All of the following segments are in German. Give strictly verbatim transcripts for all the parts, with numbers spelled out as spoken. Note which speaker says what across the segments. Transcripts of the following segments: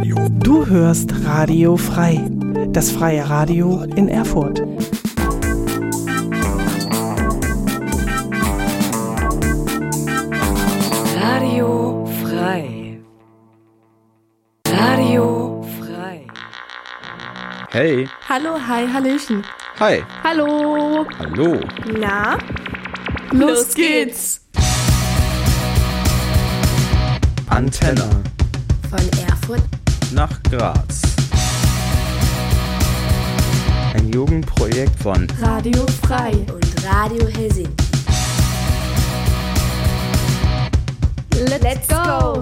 Speaker 1: Radio.
Speaker 2: Du hörst Radio Frei, das freie Radio in Erfurt.
Speaker 3: Radio Frei. Radio Frei.
Speaker 4: Hey.
Speaker 5: Hallo, hi, hallöchen.
Speaker 4: Hi.
Speaker 5: Hallo.
Speaker 4: Hallo.
Speaker 5: Na? Los geht's.
Speaker 4: Antenne.
Speaker 6: Von Erfurt
Speaker 4: Nach Graz. Ein Jugendprojekt von
Speaker 5: Radio Frei
Speaker 6: und Radio Helsing.
Speaker 5: Let's go!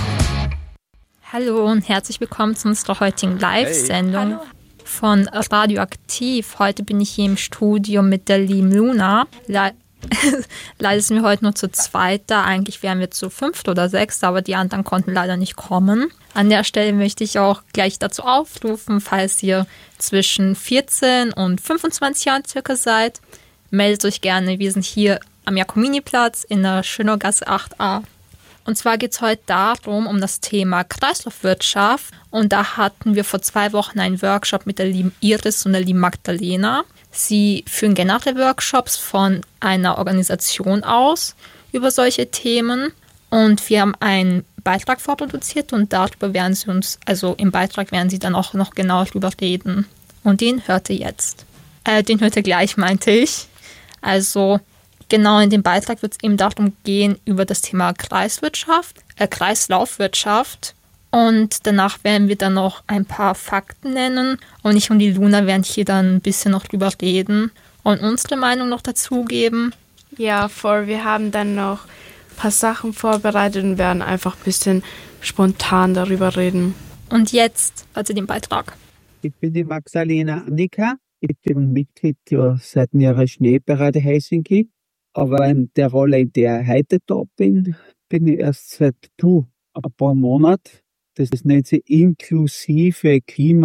Speaker 7: Hallo und herzlich willkommen zu unserer heutigen Live-Sendung
Speaker 5: Hey.
Speaker 7: von Radioaktiv. Heute bin ich hier im Studio mit der lieben Luna. Le- leider sind wir heute nur zu zweit da. Eigentlich wären wir zu fünft oder sechst, aber die anderen konnten leider nicht kommen. An der Stelle möchte ich auch gleich dazu aufrufen, falls ihr zwischen vierzehn und fünfundzwanzig Jahren circa seid, meldet euch gerne. Wir sind hier am Jakominiplatz in der Schönergasse acht a. Und zwar geht es heute darum, um das Thema Kreislaufwirtschaft. Und da hatten wir vor zwei Wochen einen Workshop mit der lieben Iris und der lieben Magdalena. Sie führen generell Workshops von einer Organisation aus über solche Themen. Und wir haben einen Beitrag vorproduziert und darüber werden sie uns, also im Beitrag werden sie dann auch noch genauer drüber reden. Und den hört ihr jetzt. Äh, den hört ihr gleich, meinte ich. Also genau in dem Beitrag wird es eben darum gehen, über das Thema Kreiswirtschaft, äh, Kreislaufwirtschaft. Und danach werden wir dann noch ein paar Fakten nennen. Und ich und die Luna werden hier dann ein bisschen noch drüber reden und unsere Meinung noch dazugeben.
Speaker 5: Ja, voll. Wir haben dann noch ein paar Sachen vorbereitet und werden einfach ein bisschen spontan darüber reden.
Speaker 7: Und jetzt, also den Beitrag.
Speaker 8: Ich bin die Magdalena Annika. Ich bin Mitglied der seit einem Jahr Schneebereit Helsinki. Aber in der Rolle, in der ich heute da bin, bin ich erst seit du, ein paar Monaten. Das nennt sich Inklusive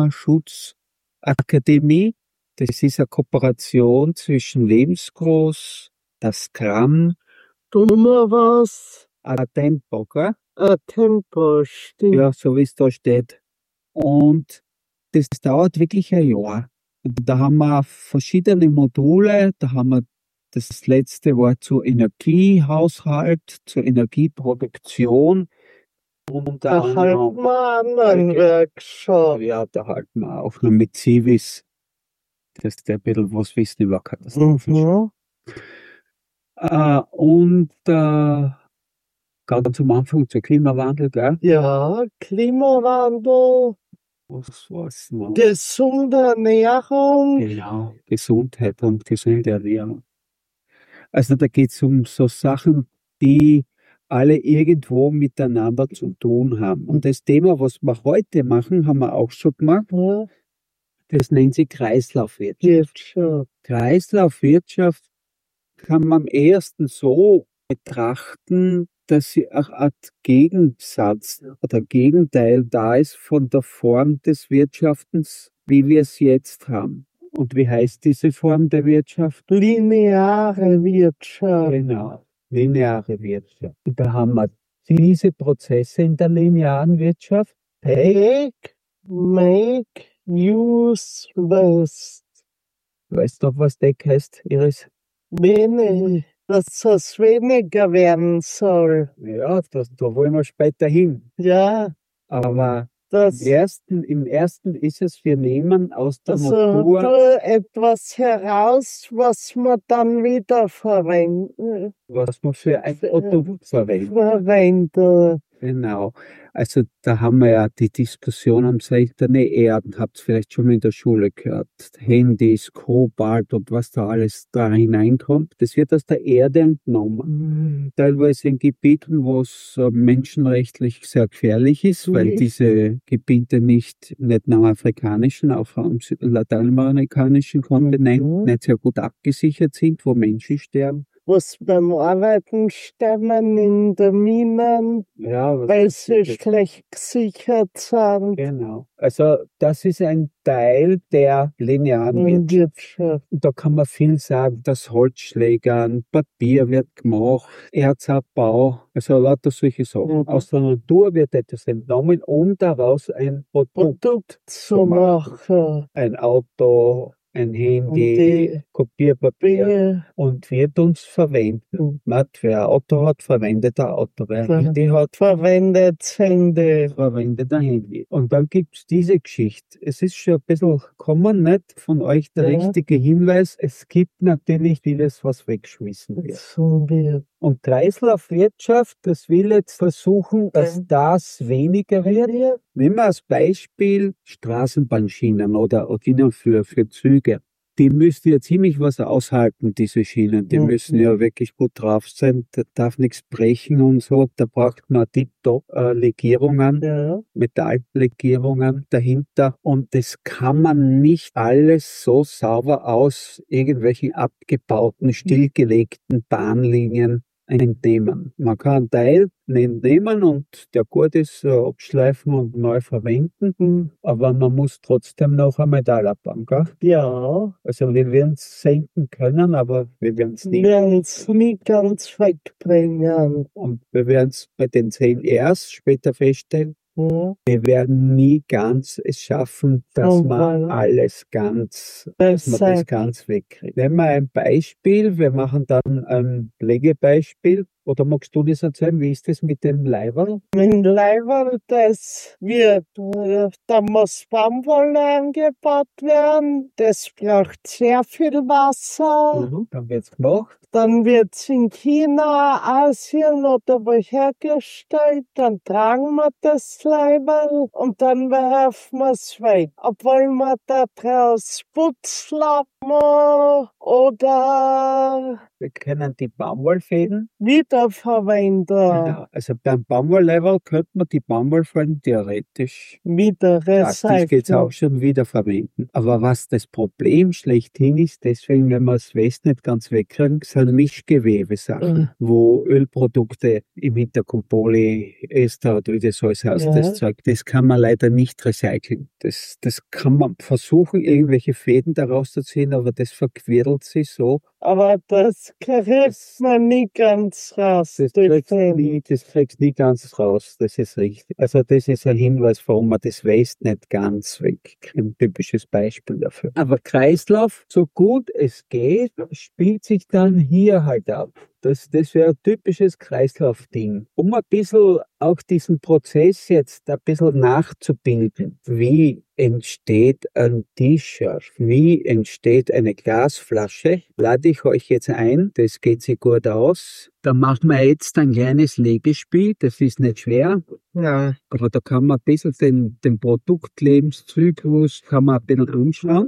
Speaker 8: Klimaschutzakademie. Das ist eine Kooperation zwischen Lebensgroß, das Gramm, dummer was, a Tempo, gell? A Tempo, stimmt. Ja, so wie es da steht. Und das dauert wirklich ein Jahr. Da haben wir verschiedene Module, da haben wir das letzte war zur Energiehaushalt, zur Energieproduktion. Und da halten wir einen Workshop. Ja, da halten wir auch noch mit Civis, dass der ein bisschen was wissen über Katastrophen. Mhm. Äh, und äh, ganz am Anfang zur Klimawandel, gell? Ja, Klimawandel. Was war's noch? Gesunde Ernährung. Genau, Gesundheit und gesunde Ernährung. Also da geht es um so Sachen, die alle irgendwo miteinander zu tun haben. Und das Thema, was wir heute machen, haben wir auch schon gemacht. Ja. Das nennt sich Kreislaufwirtschaft. Ja. Kreislaufwirtschaft kann man am ersten so betrachten, dass sie auch ein Gegensatz oder Gegenteil da ist von der Form des Wirtschaftens, wie wir es jetzt haben. Und wie heißt diese Form der Wirtschaft? Lineare Wirtschaft. Genau, lineare Wirtschaft. Und da haben wir diese Prozesse in der linearen Wirtschaft. Take, make, use, waste. Weißt du, was Take heißt, Iris? Wenig. Dass es weniger werden soll. Ja, das, da wollen wir später hin. Ja. Aber das Im ersten, Im ersten ist es, wir nehmen aus der also Natur etwas heraus, was wir dann wieder verwenden. Was wir für ein Produkt verwenden. Verwenden. Genau. Also da haben wir ja die Diskussion am seltene Erden, habt ihr vielleicht schon mal in der Schule gehört. Handys, Kobalt und was da alles da hineinkommt, das wird aus der Erde entnommen. Mhm. Teilweise in Gebieten, wo es äh, menschenrechtlich sehr gefährlich ist, mhm. weil diese Gebiete nicht, nicht nur am afrikanischen, auch am lateinamerikanischen Kontinent mhm. nicht sehr gut abgesichert sind, wo Menschen sterben.
Speaker 1: was beim Arbeiten sterben in der Minen,
Speaker 8: Ja, was
Speaker 1: weil
Speaker 8: ist
Speaker 1: sie
Speaker 8: das?
Speaker 1: schlecht gesichert sind.
Speaker 8: Genau. Also das ist ein Teil der linearen
Speaker 1: In
Speaker 8: Wirtschaft.
Speaker 1: Wirtschaft.
Speaker 8: Da kann man viel sagen, dass Holzschlägern, Papier wird gemacht, Erzabbau, also lauter solche Sachen.
Speaker 1: Mhm.
Speaker 8: Aus der Natur wird etwas entnommen, um daraus ein Produkt,
Speaker 1: Produkt zu machen.
Speaker 8: ein Auto, ein Handy,
Speaker 1: die
Speaker 8: Kopierpapier
Speaker 1: Bier,
Speaker 8: und wird uns verwenden. Matt, wer ein Auto hat, verwendet ein Auto. Wer ein
Speaker 1: Ja.
Speaker 8: Handy hat,
Speaker 1: verwendet Hände.
Speaker 8: verwendet ein Handy. Und dann gibt's diese Geschichte. Es ist schon ein bisschen gekommen, nicht von euch der
Speaker 1: Ja.
Speaker 8: richtige Hinweis. Es gibt natürlich vieles, was weggeschmissen wird.
Speaker 1: Zum Bier.
Speaker 8: Und Kreislaufwirtschaft, das will jetzt versuchen, dass
Speaker 1: Ja.
Speaker 8: das weniger wird. Nehmen wir als Beispiel Straßenbahnschienen oder Schienen für, für Züge. Die müssen ja ziemlich was aushalten, diese Schienen. Die
Speaker 1: Mhm.
Speaker 8: müssen ja wirklich gut drauf sein. Da darf nichts brechen und so. Da braucht man tiptop äh, Legierungen,
Speaker 1: Ja.
Speaker 8: Metalllegierungen dahinter. Und das kann man nicht alles so sauber aus irgendwelchen abgebauten, stillgelegten Bahnlinien entnehmen. Man kann einen Teil entnehmen und der gut ist, äh, abschleifen und neu verwenden,
Speaker 1: Mhm.
Speaker 8: aber man muss trotzdem noch ein Metall abbauen, gell?
Speaker 1: Ja.
Speaker 8: Also wir werden es senken können, aber wir werden es
Speaker 1: Wir
Speaker 8: nie.
Speaker 1: werden es nie ganz wegbringen.
Speaker 8: Und wir werden es bei den zehn erst später feststellen,
Speaker 1: Ja.
Speaker 8: wir werden nie ganz es schaffen, dass
Speaker 1: Oh,
Speaker 8: man
Speaker 1: weil-
Speaker 8: alles ganz, dass man das
Speaker 1: Besser.
Speaker 8: ganz wegkriegt. Nehmen wir ein Beispiel, wir machen dann ein Pflegebeispiel. Oder magst du das erzählen? Wie ist das mit dem Leiberl?
Speaker 1: Mit Leiberl, das wird, äh, da muss Baumwolle angebaut werden. Das braucht sehr viel Wasser.
Speaker 8: Mhm. Dann wird's gemacht.
Speaker 1: Dann wird's in China, Asien oder wo hergestellt. Dann tragen wir das Leiberl und dann werfen wir's weg. Obwohl wir da draus Putzlappen oder
Speaker 8: Wir können die Baumwollfäden.
Speaker 1: wiederverwenden.
Speaker 8: Genau. Also beim Baumwollleiberl könnte man die Baumwollfäden theoretisch
Speaker 1: Wieder
Speaker 8: praktisch geht's auch
Speaker 1: recyceln.
Speaker 8: schon wiederverwenden. Aber was das Problem schlechthin ist, deswegen, wenn wir das West nicht ganz wegkriegen, sind Mischgewebesachen,
Speaker 1: Mhm.
Speaker 8: wo Ölprodukte im Hintergrund Polyester oder wie das alles heißt,
Speaker 1: Ja.
Speaker 8: das Zeug, das kann man leider nicht recyceln. Das, das kann man versuchen, irgendwelche Fäden daraus zu ziehen, aber das verquirlt sich so.
Speaker 1: Aber das kriegt man nie ganz raus.
Speaker 8: Das
Speaker 1: durch
Speaker 8: kriegst
Speaker 1: den-
Speaker 8: nie, das kriegst nie ganz raus, das ist richtig. Also das ist ein Hinweis, warum man das Waste nicht ganz wegkriegt. Ein typisches Beispiel dafür. Aber Kreislauf, so gut es geht, spielt sich dann hier halt ab. Das, das wäre ein typisches Kreislaufding. Um ein bisschen auch diesen Prozess jetzt ein bisschen nachzubilden. Wie entsteht ein T-Shirt? Wie entsteht eine Glasflasche? Lade ich euch jetzt ein. Das geht sich gut aus. Da machen wir jetzt ein kleines Legespiel. Das ist nicht schwer.
Speaker 1: Ja.
Speaker 8: Aber da kann man ein bisschen den, den Produktlebenszyklus kann man ein bisschen anschauen.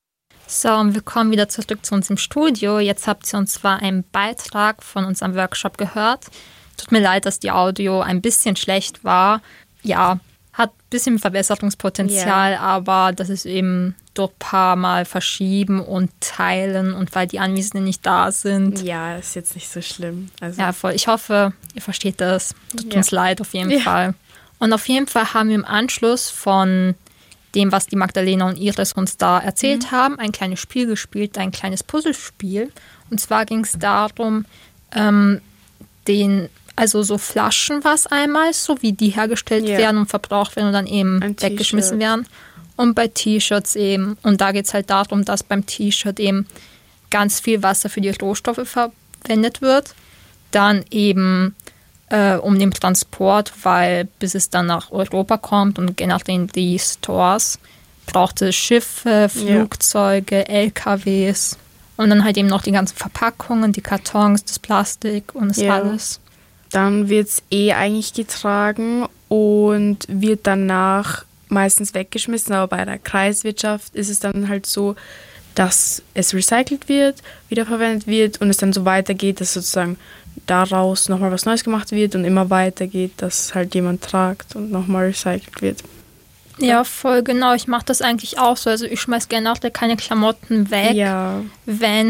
Speaker 7: So, und wir kommen wieder zurück zu uns im Studio. Jetzt habt ihr uns zwar einen Beitrag von unserem Workshop gehört. Tut mir leid, dass die Audio ein bisschen schlecht war. Ja, hat ein bisschen Verbesserungspotenzial, aber das ist eben durch ein paar Mal verschieben und teilen und weil die Anwesenden nicht da sind.
Speaker 5: Ja, ist jetzt nicht so schlimm. Also,
Speaker 7: Ja, voll. Ich hoffe, ihr versteht das. Tut
Speaker 5: Ja.
Speaker 7: uns leid auf jeden
Speaker 5: Ja.
Speaker 7: Fall. Und auf jeden Fall haben wir im Anschluss von dem, was die Magdalena und Iris uns da erzählt haben, ein kleines Spiel gespielt, ein kleines Puzzlespiel. Und zwar ging es darum, ähm, den, also so Flaschen was einmal, so wie die hergestellt
Speaker 5: Ja.
Speaker 7: werden und verbraucht werden und dann eben
Speaker 5: Ein
Speaker 7: weggeschmissen
Speaker 5: T-Shirt.
Speaker 7: werden. Und bei T-Shirts eben. Und da geht es halt darum, dass beim T-Shirt eben ganz viel Wasser für die Rohstoffe verwendet wird. Dann eben äh, um den Transport, weil bis es dann nach Europa kommt und generell in die Stores, braucht es Schiffe, Flugzeuge, L K Ws und dann halt eben noch die ganzen Verpackungen, die Kartons, das Plastik und das
Speaker 5: Ja.
Speaker 7: alles.
Speaker 5: Dann wird es eh eigentlich getragen und wird danach meistens weggeschmissen. Aber bei der Kreiswirtschaft ist es dann halt so, dass es recycelt wird, wiederverwendet wird und es dann so weitergeht, dass sozusagen daraus nochmal was Neues gemacht wird und immer weitergeht, dass halt jemand tragt und nochmal recycelt wird.
Speaker 7: Ja, voll genau. Ich mache das eigentlich auch so. Also ich schmeiß generell keine Klamotten weg,
Speaker 5: Ja,
Speaker 7: wenn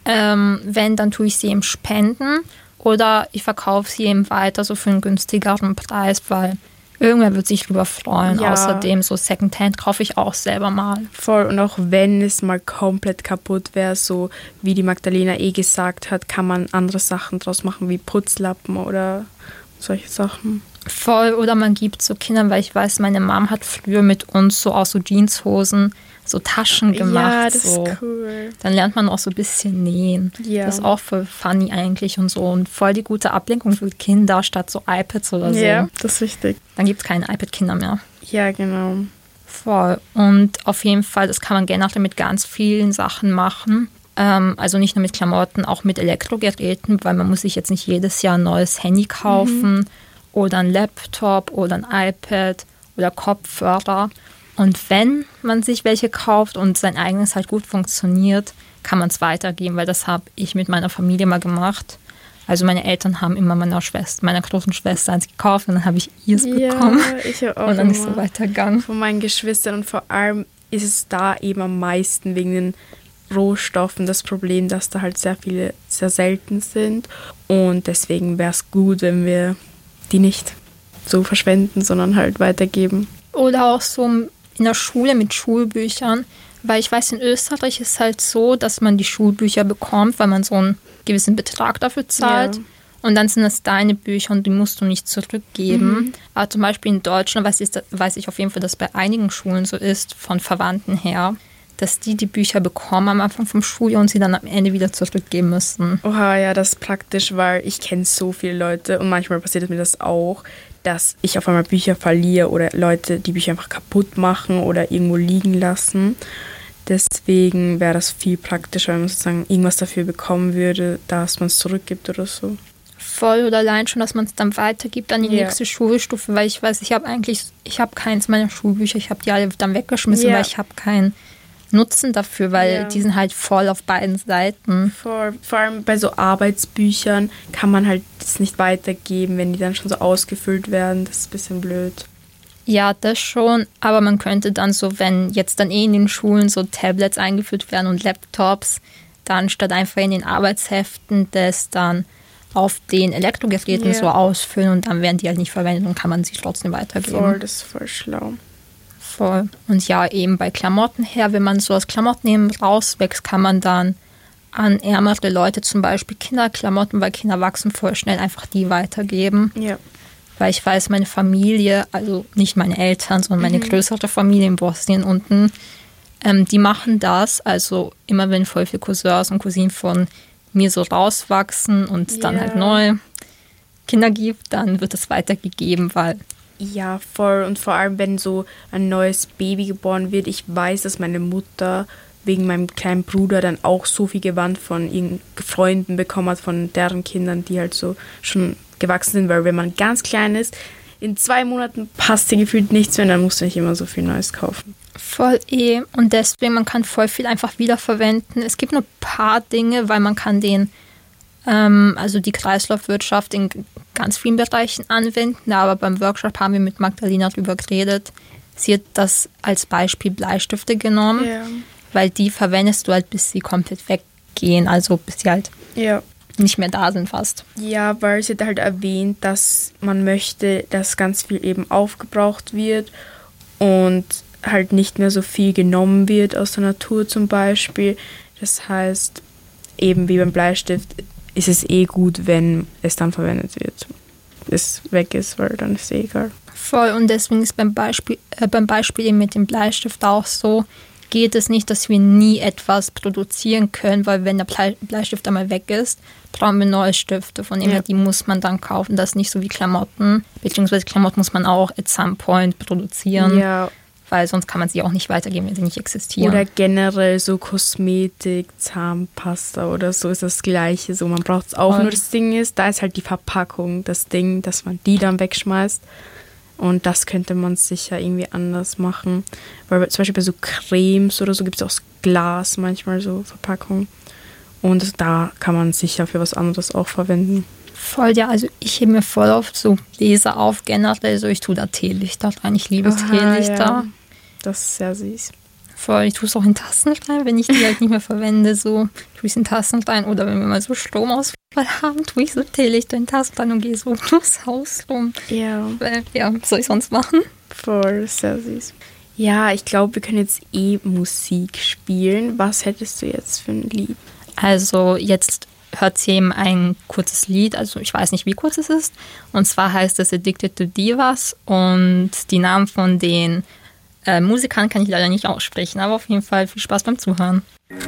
Speaker 7: Ähm, wenn, dann tue ich sie eben spenden oder ich verkaufe sie eben weiter so für einen günstigeren Preis, weil irgendwer wird sich drüber freuen.
Speaker 5: Ja.
Speaker 7: Außerdem so Secondhand kaufe ich auch selber mal.
Speaker 5: Voll, und auch wenn es mal komplett kaputt wäre, so wie die Magdalena eh gesagt hat, kann man andere Sachen draus machen, wie Putzlappen oder solche Sachen.
Speaker 7: Voll, oder man gibt so Kindern, weil ich weiß, meine Mom hat früher mit uns so aus so Jeanshosen so Taschen gemacht.
Speaker 5: Ja, das
Speaker 7: so.
Speaker 5: ist cool.
Speaker 7: Dann lernt man auch so ein bisschen nähen.
Speaker 5: Ja.
Speaker 7: Das ist auch voll funny eigentlich und so. Und voll die gute Ablenkung für Kinder statt so iPads oder so.
Speaker 5: Ja, das ist wichtig.
Speaker 7: Dann gibt es keine iPad-Kinder mehr.
Speaker 5: Ja, genau.
Speaker 7: Voll. Und auf jeden Fall, das kann man generell mit ganz vielen Sachen machen. Ähm, also nicht nur mit Klamotten, auch mit Elektrogeräten, weil man muss sich jetzt nicht jedes Jahr ein neues Handy kaufen mhm. oder ein Laptop oder ein iPad oder Kopfhörer. Und wenn man sich welche kauft und sein eigenes halt gut funktioniert, kann man es weitergeben, weil das habe ich mit meiner Familie mal gemacht. Also meine Eltern haben immer meiner Schwester, meiner großen Schwester eins gekauft und dann habe ich ihrs
Speaker 5: ja,
Speaker 7: bekommen.
Speaker 5: Ich auch
Speaker 7: und dann ist es so weitergegangen.
Speaker 5: Von meinen Geschwistern, und vor allem ist es da eben am meisten wegen den Rohstoffen das Problem, dass da halt sehr viele sehr selten sind. Und deswegen wäre es gut, wenn wir die nicht so verschwenden, sondern halt weitergeben.
Speaker 7: Oder auch so in der Schule mit Schulbüchern, weil ich weiß, in Österreich ist es halt so, dass man die Schulbücher bekommt, weil man so einen gewissen Betrag dafür zahlt.
Speaker 5: Ja.
Speaker 7: Und dann sind das deine Bücher und die musst du nicht zurückgeben. Mhm. Aber zum Beispiel in Deutschland weiß ich, weiß ich auf jeden Fall, dass bei einigen Schulen so ist, von Verwandten her, dass die die Bücher bekommen am Anfang vom Schuljahr und sie dann am Ende wieder zurückgeben müssen.
Speaker 5: Oha, ja, das ist praktisch, weil ich kenne so viele Leute und manchmal passiert mir das auch, dass ich auf einmal Bücher verliere oder Leute die Bücher einfach kaputt machen oder irgendwo liegen lassen. Deswegen wäre das viel praktischer, wenn man sozusagen irgendwas dafür bekommen würde, dass man es zurückgibt oder so.
Speaker 7: Voll, oder allein schon, dass man es dann weitergibt an die
Speaker 5: Ja.
Speaker 7: nächste Schulstufe, weil ich weiß, ich habe eigentlich, ich habe keins meiner Schulbücher, ich habe die alle dann weggeschmissen,
Speaker 5: Ja.
Speaker 7: weil ich habe keinen Nutzen dafür, weil
Speaker 5: Ja.
Speaker 7: die sind halt voll auf beiden Seiten.
Speaker 5: Vor, vor allem bei so Arbeitsbüchern kann man halt das nicht weitergeben, wenn die dann schon so ausgefüllt werden. Das ist ein bisschen blöd.
Speaker 7: Ja, das schon, aber man könnte dann so, wenn jetzt dann eh in den Schulen so Tablets eingeführt werden und Laptops, dann statt einfach in den Arbeitsheften das dann auf den Elektrogeräten
Speaker 5: Ja.
Speaker 7: so ausfüllen und dann werden die halt nicht verwendet und kann man sie trotzdem weitergeben.
Speaker 5: Voll, das ist voll schlau.
Speaker 7: Voll. Und ja, eben bei Klamotten her, wenn man so aus Klamotten eben rauswächst, kann man dann an ärmere Leute, zum Beispiel Kinderklamotten, weil Kinder wachsen voll schnell, einfach die weitergeben.
Speaker 5: Ja.
Speaker 7: Weil ich weiß, meine Familie, also nicht meine Eltern, sondern meine
Speaker 5: Mhm.
Speaker 7: größere Familie in Bosnien unten, ähm, die machen das. Also immer wenn voll viele Cousins und Cousinen von mir so rauswachsen und es dann
Speaker 5: Ja.
Speaker 7: halt neue Kinder gibt, dann wird es weitergegeben, weil
Speaker 5: Ja, voll. Und vor allem, wenn so ein neues Baby geboren wird. Ich weiß, dass meine Mutter wegen meinem kleinen Bruder dann auch so viel Gewand von ihren Freunden bekommen hat, von deren Kindern, die halt so schon gewachsen sind. Weil wenn man ganz klein ist, in zwei Monaten passt dir gefühlt nichts mehr und dann musst du nicht immer so viel Neues kaufen.
Speaker 7: voll eh. Und deswegen, man kann voll viel einfach wiederverwenden. Es gibt nur ein paar Dinge, weil man kann den, ähm, also die Kreislaufwirtschaft in ganz vielen Bereichen anwenden. Aber beim Workshop haben wir mit Magdalena drüber geredet. Sie hat das als Beispiel Bleistifte genommen,
Speaker 5: Ja.
Speaker 7: weil die verwendest du halt, bis sie komplett weggehen. Also bis sie halt
Speaker 5: Ja.
Speaker 7: nicht mehr da sind fast.
Speaker 5: Ja, weil sie hat halt erwähnt, dass man möchte, dass ganz viel eben aufgebraucht wird und halt nicht mehr so viel genommen wird aus der Natur zum Beispiel. Das heißt, eben wie beim Bleistift ist es eh gut, wenn es dann verwendet wird. Es weg ist, weil dann ist es eh egal.
Speaker 7: Voll, und deswegen ist beim Beispiel, äh, beim Beispiel eben mit dem Bleistift auch so, geht es nicht, dass wir nie etwas produzieren können, weil wenn der Blei- Bleistift einmal weg ist, brauchen wir neue Stifte, von dem
Speaker 5: Ja.
Speaker 7: her, die muss man dann kaufen. Das ist nicht so wie Klamotten, beziehungsweise Klamotten muss man auch at some point produzieren,
Speaker 5: Ja,
Speaker 7: weil sonst kann man sie auch nicht weitergeben, wenn sie nicht existieren.
Speaker 5: oder generell so Kosmetik, Zahnpasta oder so ist das Gleiche. So, man braucht es auch,
Speaker 7: Voll.
Speaker 5: nur das Ding ist, da ist halt die Verpackung, das Ding, dass man die dann wegschmeißt. Und das könnte man sicher irgendwie anders machen. Weil zum Beispiel bei so Cremes oder so gibt es auch aus Glas manchmal so Verpackungen. Und da kann man sicher für was anderes auch verwenden.
Speaker 7: Voll, ja, also ich hebe mir voll oft so Gläser auf, generell so, ich tue da Teelichter rein, ich liebe
Speaker 5: Aha,
Speaker 7: Teelichter.
Speaker 5: ja. Das ist sehr süß.
Speaker 7: Voll, ich tue es auch in Tastenstein, wenn ich die halt nicht mehr verwende, so tue ich es in Tastenstein. Oder wenn wir mal so Stromausfall haben, tue ich so Teelichter in Tastenstein und gehe so durchs Haus rum.
Speaker 5: Ja.
Speaker 7: Weil, ja, was soll ich sonst machen?
Speaker 5: Voll, sehr süß. Ja, ich glaube, wir können jetzt eh Musik spielen. Was hättest du jetzt für ein Lied?
Speaker 7: Also jetzt hört sie eben ein kurzes Lied, also ich weiß nicht, wie kurz es ist. Und zwar heißt es Addicted to Divas und die Namen von den äh, Musikern kann ich leider nicht aussprechen, aber auf jeden Fall viel Spaß beim Zuhören.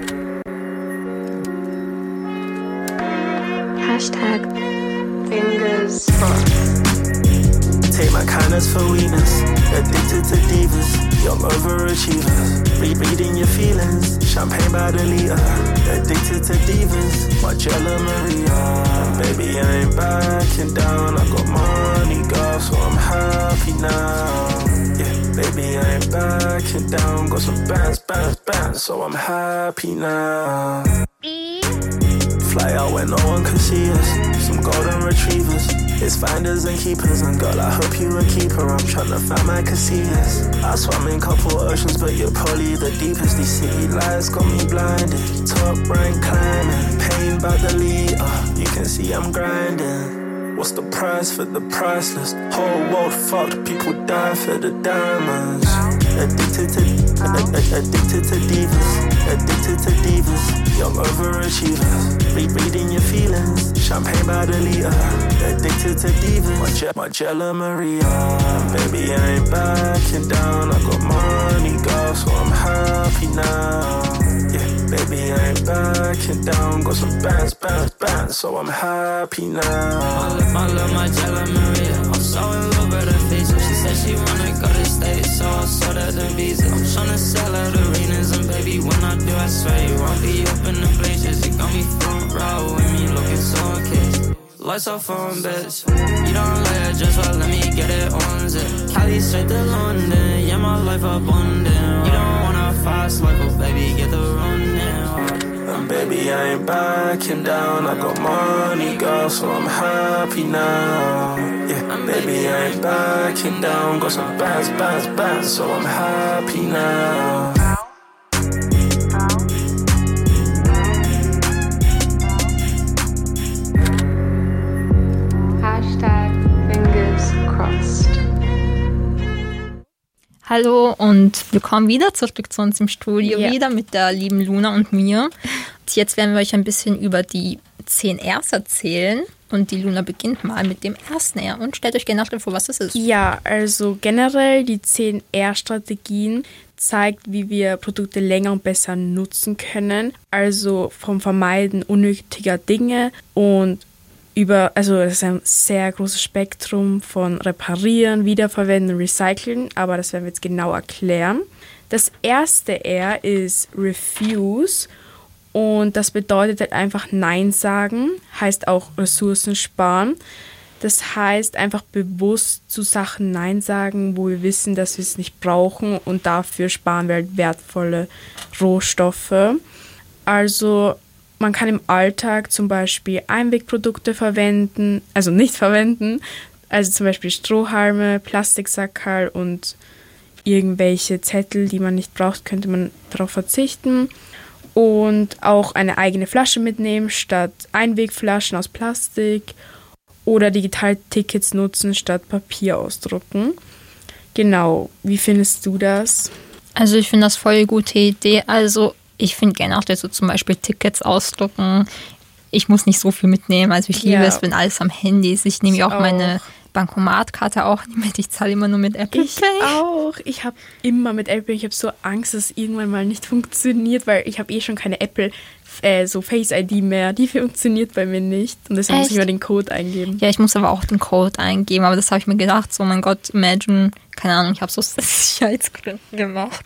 Speaker 6: Hashtag Fingers crossed.
Speaker 9: Take my kindness for weakness. Addicted to divas, young overachievers. Read, reading your feelings, champagne by the liter. Addicted to divas, Marcella Maria. Baby, I ain't backing down. I got money, girl, so I'm happy now. Yeah, baby, I ain't backing down. Got some bands, bands, bands, so I'm happy now. Fly out where no one can see us. Some golden retrievers. It's finders and keepers, and girl, I hope you a keeper. I'm tryna find my Casillas. I swam in couple oceans, but you're probably the deepest. These city lights got me blinded. Top rank climbing, pain by the leader. You can see I'm grinding. What's the price for the priceless? Whole world fucked, people die for the diamonds. Addicted to, ad- ad- addicted to divas. Addicted to divas, young overachievers. Read, reading your feelings, champagne by the liter. Addicted to divas, Marge- Marcella Maria. Baby, I ain't backing down. I got money, girl, so I'm happy now. Yeah, baby, I ain't backing down. Got some bands, bands, bands, so I'm happy now. My love, Marcella Maria. I'm so in love with her face. She said she wanna go to States, so I saw that the visa. I'm tryna sell out arenas, and baby, when I do, I swear you won't be up in the places. You got me front row with me looking so okay. Lights off on beds. You don't like that just well, let me get it on zip. Cali straight to London, yeah, my life abundant. You don't want a fast life, but baby, get the run now. And baby, I ain't backing down. I got money, girl, so I'm happy now. Yeah, and baby, I ain't backing down. Got some bands, bands, bands, so I'm happy now.
Speaker 6: Hashtag Fingers crossed.
Speaker 7: Hallo und willkommen wieder zurück zu uns im Studio,
Speaker 5: Ja.
Speaker 7: wieder mit der lieben Luna und mir. Und jetzt werden wir euch ein bisschen über die zehn Rs erzählen und die Luna beginnt mal mit dem ersten R und stellt euch gerne vor, was das ist.
Speaker 5: Ja, also generell die zehn R-Strategien zeigt, wie wir Produkte länger und besser nutzen können. Also vom Vermeiden unnötiger Dinge und über, also es ist ein sehr großes Spektrum von Reparieren, Wiederverwenden, Recyceln, aber das werden wir jetzt genau erklären. Das erste R ist Refuse und das bedeutet halt einfach Nein sagen, heißt auch Ressourcen sparen. Das heißt einfach bewusst zu Sachen Nein sagen, wo wir wissen, dass wir es nicht brauchen und dafür sparen wir halt wertvolle Rohstoffe. Also man kann im Alltag zum Beispiel Einwegprodukte verwenden, also nicht verwenden, also zum Beispiel Strohhalme, Plastiksackerl und irgendwelche Zettel, die man nicht braucht, könnte man darauf verzichten. Und auch eine eigene Flasche mitnehmen statt Einwegflaschen aus Plastik oder Digitaltickets nutzen statt Papier ausdrucken. Genau, wie findest du das?
Speaker 7: Also ich finde das voll eine gute Idee. Also ich finde gerne auch, dass so zum Beispiel Tickets ausdrucken. Ich muss nicht so viel mitnehmen. Also ich liebe
Speaker 5: Ja.
Speaker 7: es, wenn alles am Handy ist. Ich nehme ja auch,
Speaker 5: auch.
Speaker 7: meine Bankomatkarte auch nicht mit. Ich zahle immer nur mit Apple
Speaker 5: Ich
Speaker 7: Pay.
Speaker 5: auch. Ich habe immer mit Apple, ich habe so Angst, dass es irgendwann mal nicht funktioniert, weil ich habe eh schon keine Apple, äh, so Face I D mehr. Die funktioniert bei mir nicht und deswegen muss ich
Speaker 7: Echt?
Speaker 5: immer den Code eingeben.
Speaker 7: Ja, ich muss aber auch den Code eingeben. Aber das habe ich mir gedacht, so mein Gott, imagine, keine Ahnung, ich habe so Sicherheitsgründen gemacht.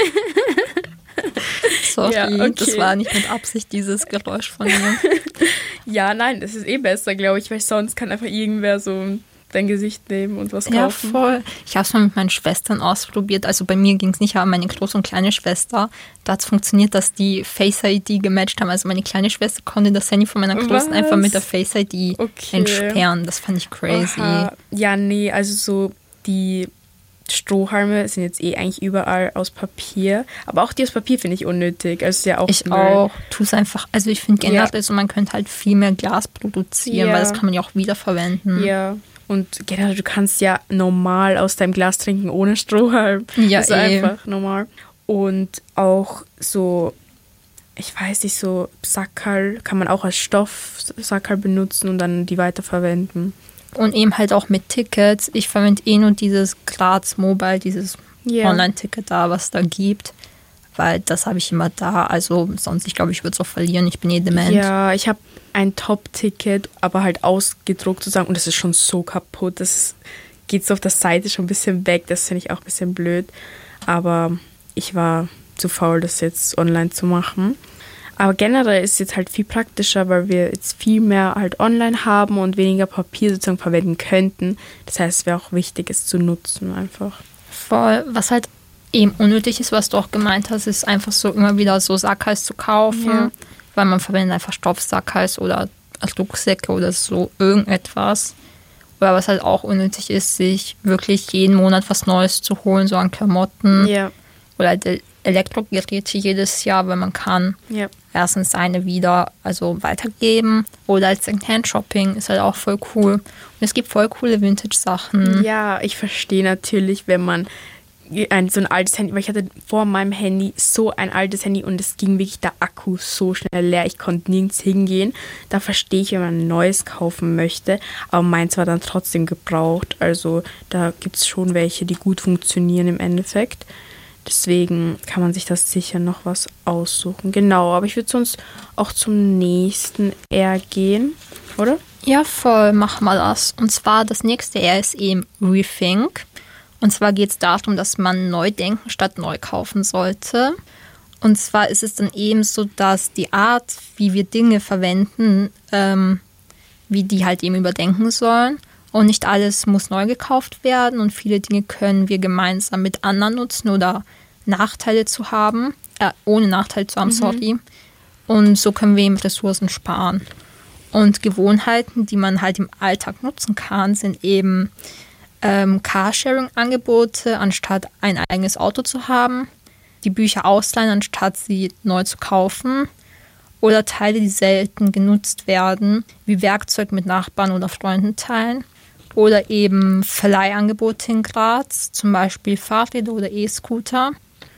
Speaker 7: Sorry,
Speaker 5: Ja, okay.
Speaker 7: das war nicht mit Absicht, dieses Geräusch von mir.
Speaker 5: Ja, nein, das ist eh besser, glaube ich, weil sonst kann einfach irgendwer so dein Gesicht nehmen und was
Speaker 7: Ja,
Speaker 5: kaufen.
Speaker 7: voll. Ich habe es mal mit meinen Schwestern ausprobiert. Also bei mir ging es nicht, aber meine große und kleine Schwester, da hat es funktioniert, dass die Face I D gematcht haben. Also meine kleine Schwester konnte das Handy von meiner großen
Speaker 5: Was?
Speaker 7: einfach mit der Face I D
Speaker 5: Okay.
Speaker 7: entsperren. Das fand ich crazy.
Speaker 5: Aha. Ja, nee, also so die Strohhalme sind jetzt eh eigentlich überall aus Papier. Aber auch die aus Papier finde ich unnötig. Also ist ja auch
Speaker 7: Ich
Speaker 5: Müll.
Speaker 7: auch. Tu es einfach. Also ich finde generell
Speaker 5: Ja.
Speaker 7: so, man könnte halt viel mehr Glas produzieren,
Speaker 5: Ja.
Speaker 7: weil das kann man ja auch wiederverwenden.
Speaker 5: Ja. Und generell, du kannst ja normal aus deinem Glas trinken ohne Strohhalm.
Speaker 7: Ja,
Speaker 5: das ist
Speaker 7: eh.
Speaker 5: einfach normal. Und auch so, ich weiß nicht, so Sackerl kann man auch als Stoffsackerl benutzen und dann die weiterverwenden.
Speaker 7: Und eben halt auch mit Tickets. Ich verwende eh nur dieses Graz Mobile, dieses
Speaker 5: Ja.
Speaker 7: Online-Ticket da, was da gibt. Weil das habe ich immer da. Also sonst, ich glaube, ich würde es auch verlieren. Ich bin eh dement.
Speaker 5: Ja, ich habe ein Top-Ticket, aber halt ausgedruckt sozusagen. Und das ist schon so kaputt. Das geht so auf der Seite schon ein bisschen weg. Das finde ich auch ein bisschen blöd. Aber ich war zu faul, das jetzt online zu machen. Aber generell ist es jetzt halt viel praktischer, weil wir jetzt viel mehr halt online haben und weniger Papier sozusagen verwenden könnten. Das heißt, es wäre auch wichtig, es zu nutzen einfach.
Speaker 7: Voll. Was halt eben unnötig ist, was du auch gemeint hast, ist einfach so immer wieder so Sackhals zu kaufen.
Speaker 5: Ja.
Speaker 7: Weil man verwendet einfach Stoffsackhals oder Rucksäcke oder so irgendetwas. Oder was halt auch unnötig ist, sich wirklich jeden Monat was Neues zu holen, so an Klamotten.
Speaker 5: Ja.
Speaker 7: Oder halt Elektrogeräte jedes Jahr, weil man kann
Speaker 5: Ja.
Speaker 7: erstens seine wieder also weitergeben. Oder als Secondhand-Shopping ist halt auch voll cool. Und es gibt voll coole Vintage-Sachen.
Speaker 5: Ja, ich verstehe natürlich, wenn man ein, so ein altes Handy, weil ich hatte vor meinem Handy so ein altes Handy und es ging wirklich der Akku so schnell leer, ich konnte nirgends hingehen. Da verstehe ich, wenn man ein neues kaufen möchte, aber meins war dann trotzdem gebraucht. Also da gibt es schon welche, die gut funktionieren im Endeffekt. Deswegen kann man sich das sicher noch was aussuchen. Genau, aber ich würde sonst auch zum nächsten R gehen, oder?
Speaker 7: Ja, voll, mach mal das. Und zwar das nächste R ist eben Rethink. Und zwar geht es darum, dass man neu denken statt neu kaufen sollte. Und zwar ist es dann eben so, dass die Art, wie wir Dinge verwenden, ähm, wie die halt eben überdenken sollen. Und nicht alles muss neu gekauft werden und viele Dinge können wir gemeinsam mit anderen nutzen oder Nachteile zu haben, äh, ohne Nachteile zu haben,
Speaker 5: Mhm.
Speaker 7: sorry. Und so können wir eben Ressourcen sparen. Und Gewohnheiten, die man halt im Alltag nutzen kann, sind eben ähm, Carsharing-Angebote, anstatt ein eigenes Auto zu haben, die Bücher ausleihen, anstatt sie neu zu kaufen, oder Teile, die selten genutzt werden, wie Werkzeug mit Nachbarn oder Freunden teilen, oder eben Verleihangebote in Graz, zum Beispiel Fahrräder oder E-Scooter.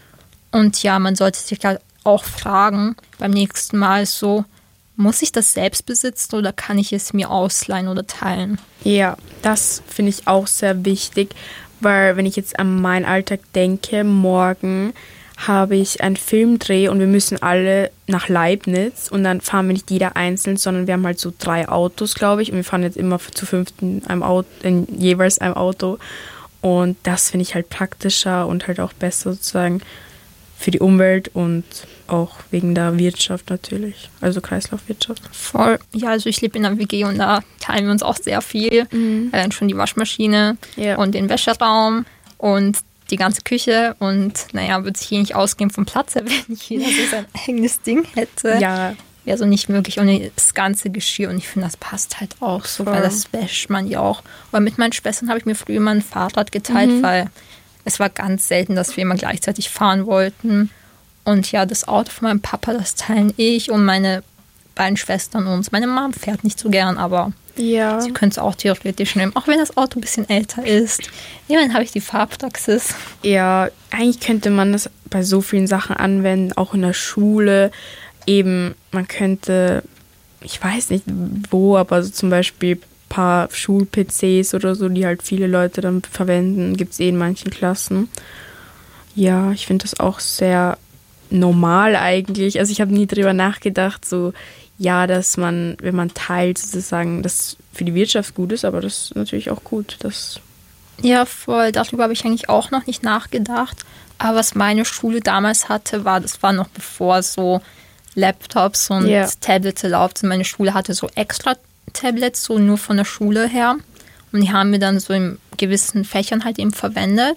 Speaker 7: Und ja, man sollte sich halt auch fragen beim nächsten Mal so, muss ich das selbst besitzen oder kann ich es mir ausleihen oder teilen?
Speaker 5: Ja, das finde ich auch sehr wichtig, weil wenn ich jetzt an meinen Alltag denke, morgen habe ich einen Filmdreh und wir müssen alle nach Leibniz und dann fahren wir nicht jeder einzeln, sondern wir haben halt so drei Autos, glaube ich, und wir fahren jetzt immer zu fünft in, einem Auto, in jeweils einem Auto und das finde ich halt praktischer und halt auch besser sozusagen für die Umwelt und auch wegen der Wirtschaft natürlich, also Kreislaufwirtschaft.
Speaker 7: Voll. Ja, also ich lebe in einer W G und da teilen wir uns auch sehr viel.
Speaker 5: Mhm.
Speaker 7: Allein schon die Waschmaschine
Speaker 5: Ja.
Speaker 7: und den Wäscheraum und die ganze Küche. Und naja, würde sich hier nicht ausgehen vom Platz her, wenn jeder so sein eigenes Ding hätte.
Speaker 5: Ja.
Speaker 7: Wäre so nicht möglich. Und das ganze Geschirr. Und ich finde, das passt halt auch so,
Speaker 5: Voll.
Speaker 7: weil das wäscht man ja auch. Aber mit meinen Schwestern habe ich mir früher immer ein Fahrrad geteilt,
Speaker 5: Mhm.
Speaker 7: weil es war ganz selten, dass wir immer gleichzeitig fahren wollten. Und ja, das Auto von meinem Papa, das teilen ich und meine beiden Schwestern uns. Meine Mom fährt nicht so gern, aber
Speaker 5: Ja.
Speaker 7: sie könnte es auch theoretisch nehmen, auch wenn das Auto ein bisschen älter ist. Immerhin habe ich die Fahrpraxis.
Speaker 5: Ja, eigentlich könnte man das bei so vielen Sachen anwenden, auch in der Schule. Eben, man könnte, ich weiß nicht wo, aber so zum Beispiel ein paar Schul-P Cs oder so, die halt viele Leute dann verwenden, gibt es eh in manchen Klassen. Ja, ich finde das auch sehr normal eigentlich. Also ich habe nie drüber nachgedacht, so ja, dass man, wenn man teilt, sozusagen, das für die Wirtschaft gut ist, aber das ist natürlich auch gut. Das
Speaker 7: Ja, voll. Darüber habe ich eigentlich auch noch nicht nachgedacht. Aber was meine Schule damals hatte, war, das war noch bevor so Laptops und
Speaker 5: Ja.
Speaker 7: Tablets erlaubt sind. Meine Schule hatte so extra Tablets, so nur von der Schule her. Und die haben wir dann so in gewissen Fächern halt eben verwendet.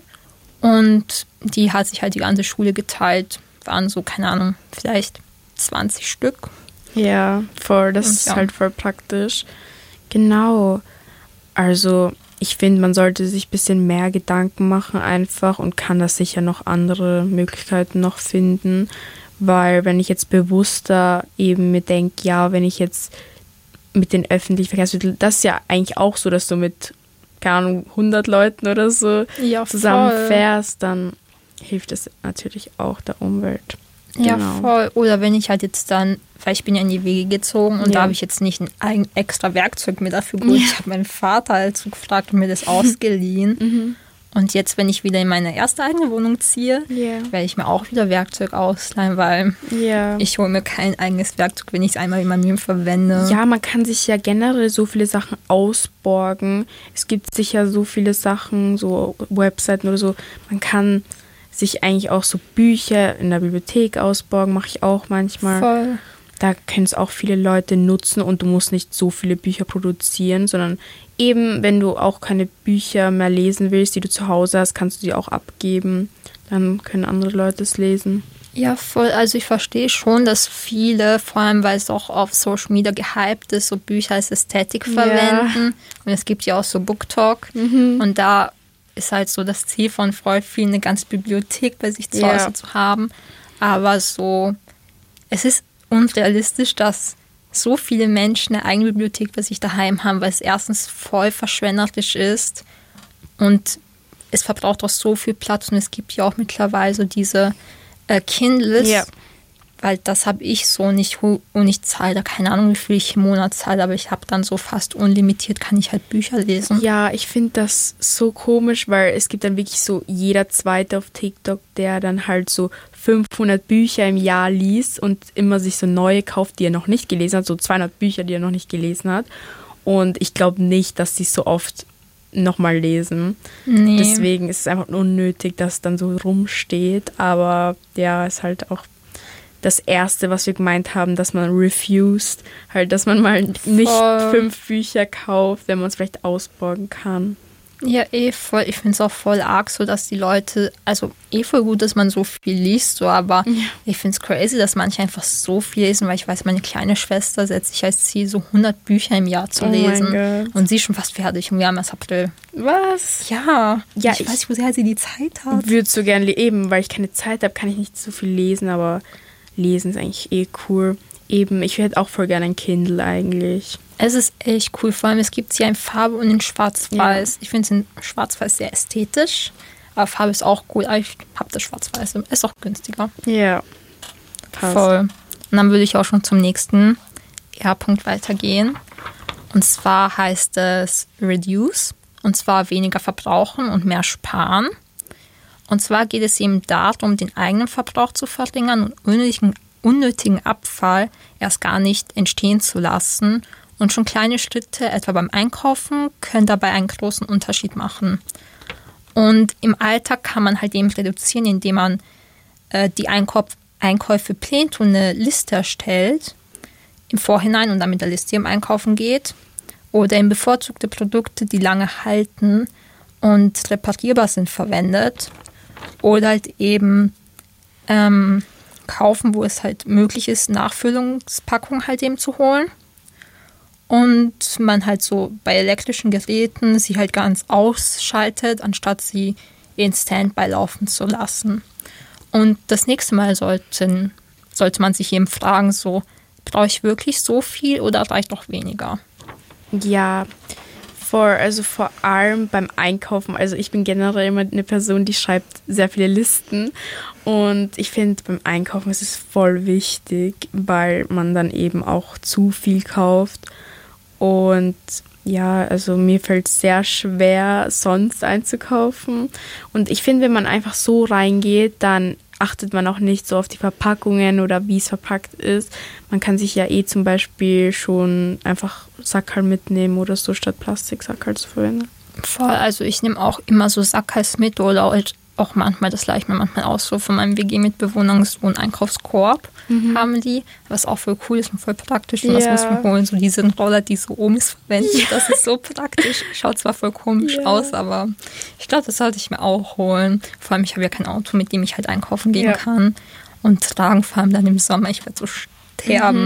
Speaker 7: Und die hat sich halt die ganze Schule geteilt. Waren so, keine Ahnung, vielleicht zwanzig Stück.
Speaker 5: Ja, voll, das
Speaker 7: Und
Speaker 5: ist
Speaker 7: ja.
Speaker 5: halt voll praktisch. Genau. Also ich finde, man sollte sich ein bisschen mehr Gedanken machen einfach und kann da sicher noch andere Möglichkeiten noch finden, weil wenn ich jetzt bewusster eben mir denke, ja, wenn ich jetzt mit den öffentlichen Verkehrsmitteln, das ist ja eigentlich auch so, dass du mit, keine Ahnung, hundert Leuten oder so
Speaker 7: ja,
Speaker 5: zusammen
Speaker 7: voll.
Speaker 5: fährst, dann hilft es natürlich auch der Umwelt.
Speaker 7: Ja,
Speaker 5: Genau.
Speaker 7: voll. Oder wenn ich halt jetzt dann, weil ich bin ja in die Wege gezogen und
Speaker 5: Ja.
Speaker 7: da habe ich jetzt nicht ein eigen extra Werkzeug mir dafür geholt.
Speaker 5: Ja.
Speaker 7: Ich habe meinen Vater halt so gefragt und mir das ausgeliehen.
Speaker 5: Mhm.
Speaker 7: Und jetzt, wenn ich wieder in meine erste eigene Wohnung ziehe,
Speaker 5: Ja.
Speaker 7: werde ich mir auch wieder Werkzeug ausleihen, weil
Speaker 5: Ja.
Speaker 7: ich hole mir kein eigenes Werkzeug, wenn ich es einmal in meinem Leben verwende.
Speaker 5: Ja, man kann sich ja generell so viele Sachen ausborgen. Es gibt sicher so viele Sachen, so Webseiten oder so. Man kann sich eigentlich auch so Bücher in der Bibliothek ausborgen, mache ich auch manchmal.
Speaker 7: Voll.
Speaker 5: Da können es auch viele Leute nutzen und du musst nicht so viele Bücher produzieren, sondern eben, wenn du auch keine Bücher mehr lesen willst, die du zu Hause hast, kannst du die auch abgeben. Dann können andere Leute es lesen.
Speaker 7: Ja, voll. Also ich verstehe schon, dass viele, vor allem weil es auch auf Social Media gehypt ist, so Bücher als Ästhetik
Speaker 5: Ja.
Speaker 7: verwenden. Und es gibt ja auch so Book Talk.
Speaker 5: Mhm.
Speaker 7: Und da ist halt so das Ziel von voll vielen, eine ganze Bibliothek bei sich zu
Speaker 5: Ja.
Speaker 7: Hause zu haben. Aber so, es ist unrealistisch, dass so viele Menschen eine eigene Bibliothek bei sich daheim haben, weil es erstens voll verschwenderisch ist und es verbraucht auch so viel Platz und es gibt ja auch mittlerweile so diese äh, Kindles,
Speaker 5: Ja.
Speaker 7: weil das habe ich so nicht und ich zahle da keine Ahnung, wie viel ich im Monat zahle, aber ich habe dann so fast unlimitiert, kann ich halt Bücher lesen.
Speaker 5: Ja, ich finde das so komisch, weil es gibt dann wirklich so jeder Zweite auf TikTok, der dann halt so fünfhundert Bücher im Jahr liest und immer sich so neue kauft, die er noch nicht gelesen hat, so zweihundert Bücher, die er noch nicht gelesen hat. Und ich glaube nicht, dass die so oft nochmal lesen.
Speaker 7: Nee.
Speaker 5: Deswegen ist es einfach unnötig, dass es dann so rumsteht. Aber ja, ist halt auch das Erste, was wir gemeint haben, dass man refused, halt, dass man mal nicht
Speaker 7: Voll.
Speaker 5: fünf Bücher kauft, wenn man es vielleicht ausborgen kann.
Speaker 7: Ja, eh voll. Ich finde es auch voll arg so, dass die Leute, also eh voll gut, dass man so viel liest, so, aber
Speaker 5: Ja.
Speaker 7: ich finde es crazy, dass manche einfach so viel lesen, weil ich weiß, meine kleine Schwester setzt sich als Ziel, so hundert Bücher im Jahr zu
Speaker 5: Oh mein
Speaker 7: lesen.
Speaker 5: Gott.
Speaker 7: Und sie ist schon fast fertig und wir haben erst April.
Speaker 5: Was?
Speaker 7: Ja,
Speaker 5: Ja,
Speaker 7: ich,
Speaker 5: ich-
Speaker 7: weiß nicht, woher sie die Zeit hat.
Speaker 5: Würde so gerne le- eben, weil ich keine Zeit habe, kann ich nicht so viel lesen, aber lesen ist eigentlich eh cool. Eben, ich hätte auch voll gerne ein Kindle eigentlich.
Speaker 7: Es ist echt cool, vor allem es gibt sie ja in Farbe und in Schwarz-Weiß. Ich finde es in Schwarz-Weiß sehr ästhetisch, aber Farbe ist auch cool. Aber ich habe das Schwarz-Weiß, ist auch günstiger.
Speaker 5: Ja. Passt.
Speaker 7: Voll. Und dann würde ich auch schon zum nächsten R-Punkt weitergehen. Und zwar heißt es Reduce. Und zwar weniger verbrauchen und mehr sparen. Und zwar geht es eben darum, den eigenen Verbrauch zu verringern und unnötigen, unnötigen Abfall erst gar nicht entstehen zu lassen. Und schon kleine Schritte, etwa beim Einkaufen, können dabei einen großen Unterschied machen. Und im Alltag kann man halt eben reduzieren, indem man äh, die Einkauf, Einkäufe plant und eine Liste erstellt im Vorhinein und dann mit der Liste im Einkaufen geht. Oder in bevorzugte Produkte, die lange halten und reparierbar sind, verwendet. Oder halt eben ähm, kaufen, wo es halt möglich ist, Nachfüllungspackungen halt eben zu holen. Und man halt so bei elektrischen Geräten sie halt ganz ausschaltet, anstatt sie in Standby laufen zu lassen. Und das nächste Mal sollten, sollte man sich eben fragen, so, brauche ich wirklich so viel oder reicht doch weniger?
Speaker 5: Ja, vor, also vor allem beim Einkaufen. Also ich bin generell immer eine Person, die schreibt sehr viele Listen. Und ich finde, beim Einkaufen ist es voll wichtig, weil man dann eben auch zu viel kauft. Und ja, also mir fällt es sehr schwer, sonst einzukaufen. Und ich finde, wenn man einfach so reingeht, dann achtet man auch nicht so auf die Verpackungen oder wie es verpackt ist. Man kann sich ja eh zum Beispiel schon einfach Sackerl mitnehmen oder so, statt Plastiksackerl zu verwenden.
Speaker 7: Voll, also ich nehme auch immer so Sackerls mit oder halt auch manchmal, das leih ich mir manchmal aus, so von meinem W G-Mitbewohnern so einen Einkaufskorb mhm. haben die, was auch voll cool ist und voll praktisch. Und
Speaker 5: Ja.
Speaker 7: das muss man holen, so diese Roller, die so Omis verwenden, ja. Das ist so praktisch. Schaut zwar voll komisch
Speaker 5: Ja.
Speaker 7: aus, aber ich glaube, das sollte ich mir auch holen. Vor allem, ich habe ja kein Auto, mit dem ich halt einkaufen gehen
Speaker 5: Ja.
Speaker 7: kann und tragen, vor allem dann im Sommer, ich werde so sterben.
Speaker 5: Mhm.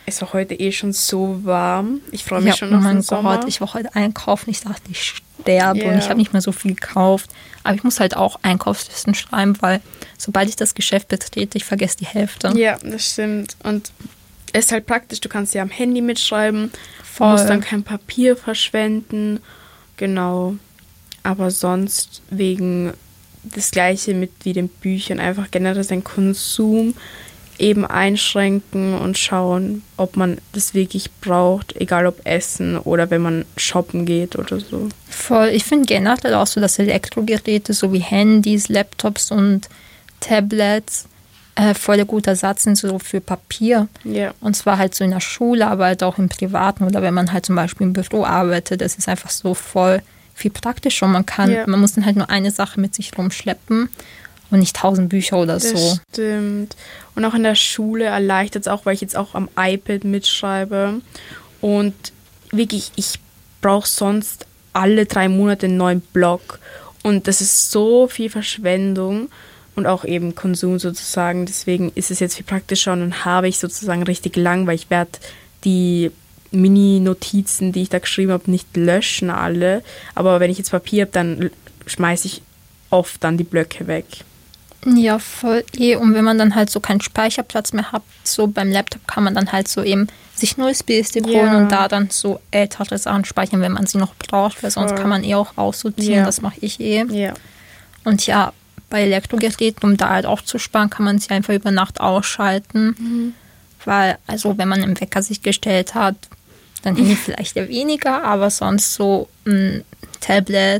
Speaker 5: ist auch heute eh schon so warm. Ich freue mich
Speaker 7: ja,
Speaker 5: schon auf
Speaker 7: oh mein
Speaker 5: den Sommer.
Speaker 7: Gott, ich war heute einkaufen, ich dachte, ich sterbe
Speaker 5: Ja.
Speaker 7: und ich habe nicht mehr so viel gekauft. Aber ich muss halt auch Einkaufslisten schreiben, weil sobald ich das Geschäft betrete, ich vergesse die Hälfte.
Speaker 5: Ja, das stimmt. Und es ist halt praktisch, du kannst ja am Handy mitschreiben,
Speaker 7: Voll.
Speaker 5: musst dann kein Papier verschwenden. Genau. Aber sonst wegen das Gleiche mit wie den Büchern, einfach generell den Konsum eben einschränken und schauen, ob man das wirklich braucht, egal ob Essen oder wenn man shoppen geht oder so.
Speaker 7: Voll. Ich finde generell auch so, dass Elektrogeräte, so wie Handys, Laptops und Tablets, äh, voll der gute Ersatz sind so für Papier.
Speaker 5: Ja.
Speaker 7: Und zwar halt so in der Schule, aber halt auch im Privaten oder wenn man halt zum Beispiel im Büro arbeitet. Das ist einfach so voll viel praktischer. Man kann,
Speaker 5: Ja.
Speaker 7: man muss dann halt nur eine Sache mit sich rumschleppen und nicht tausend Bücher oder
Speaker 5: Das
Speaker 7: so.
Speaker 5: stimmt. Und auch in der Schule erleichtert es auch, weil ich jetzt auch am iPad mitschreibe. Und wirklich, ich brauche sonst alle drei Monate einen neuen Blog. Und das ist so viel Verschwendung und auch eben Konsum sozusagen. Deswegen ist es jetzt viel praktischer und dann habe ich sozusagen richtig lang, weil ich werde die Mini-Notizen, die ich da geschrieben habe, nicht löschen alle. Aber wenn ich jetzt Papier habe, dann schmeiße ich oft dann die Blöcke weg.
Speaker 7: Ja, voll eh. Und wenn man dann halt so keinen Speicherplatz mehr hat, so beim Laptop kann man dann halt so eben sich nur U S B-Stick holen
Speaker 5: Ja.
Speaker 7: und da dann so ältere Sachen speichern, wenn man sie noch braucht, weil sonst
Speaker 5: Voll.
Speaker 7: kann man eh auch aussortieren,
Speaker 5: Ja.
Speaker 7: das mache ich eh.
Speaker 5: Ja.
Speaker 7: Und ja, bei Elektrogeräten, um da halt auch zu sparen, kann man sie einfach über Nacht ausschalten,
Speaker 5: Mhm.
Speaker 7: weil, also wenn man im Wecker sich gestellt hat, dann Handy vielleicht ja weniger, aber sonst so ein Tablet,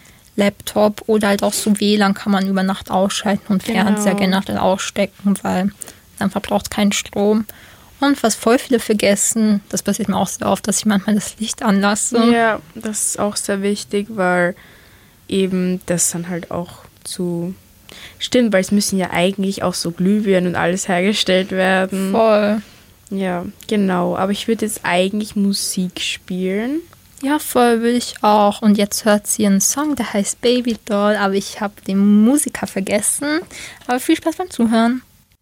Speaker 7: Laptop oder halt auch so W L A N kann man über Nacht ausschalten und
Speaker 5: Genau.
Speaker 7: Fernseher generell ausstecken, weil dann verbraucht keinen Strom. Und was voll viele vergessen, das passiert mir auch sehr oft, dass ich manchmal das Licht anlasse.
Speaker 5: Ja, das ist auch sehr wichtig, weil eben das dann halt auch zu... Stimmt, weil es müssen ja eigentlich auch so Glühbirnen und alles hergestellt werden.
Speaker 7: Voll.
Speaker 5: Ja, genau. Aber ich würde jetzt eigentlich Musik spielen.
Speaker 7: Ja, voll will ich auch. Und jetzt hört sie einen Song, der heißt Baby Doll, aber ich habe den Musiker vergessen. Aber viel Spaß beim Zuhören.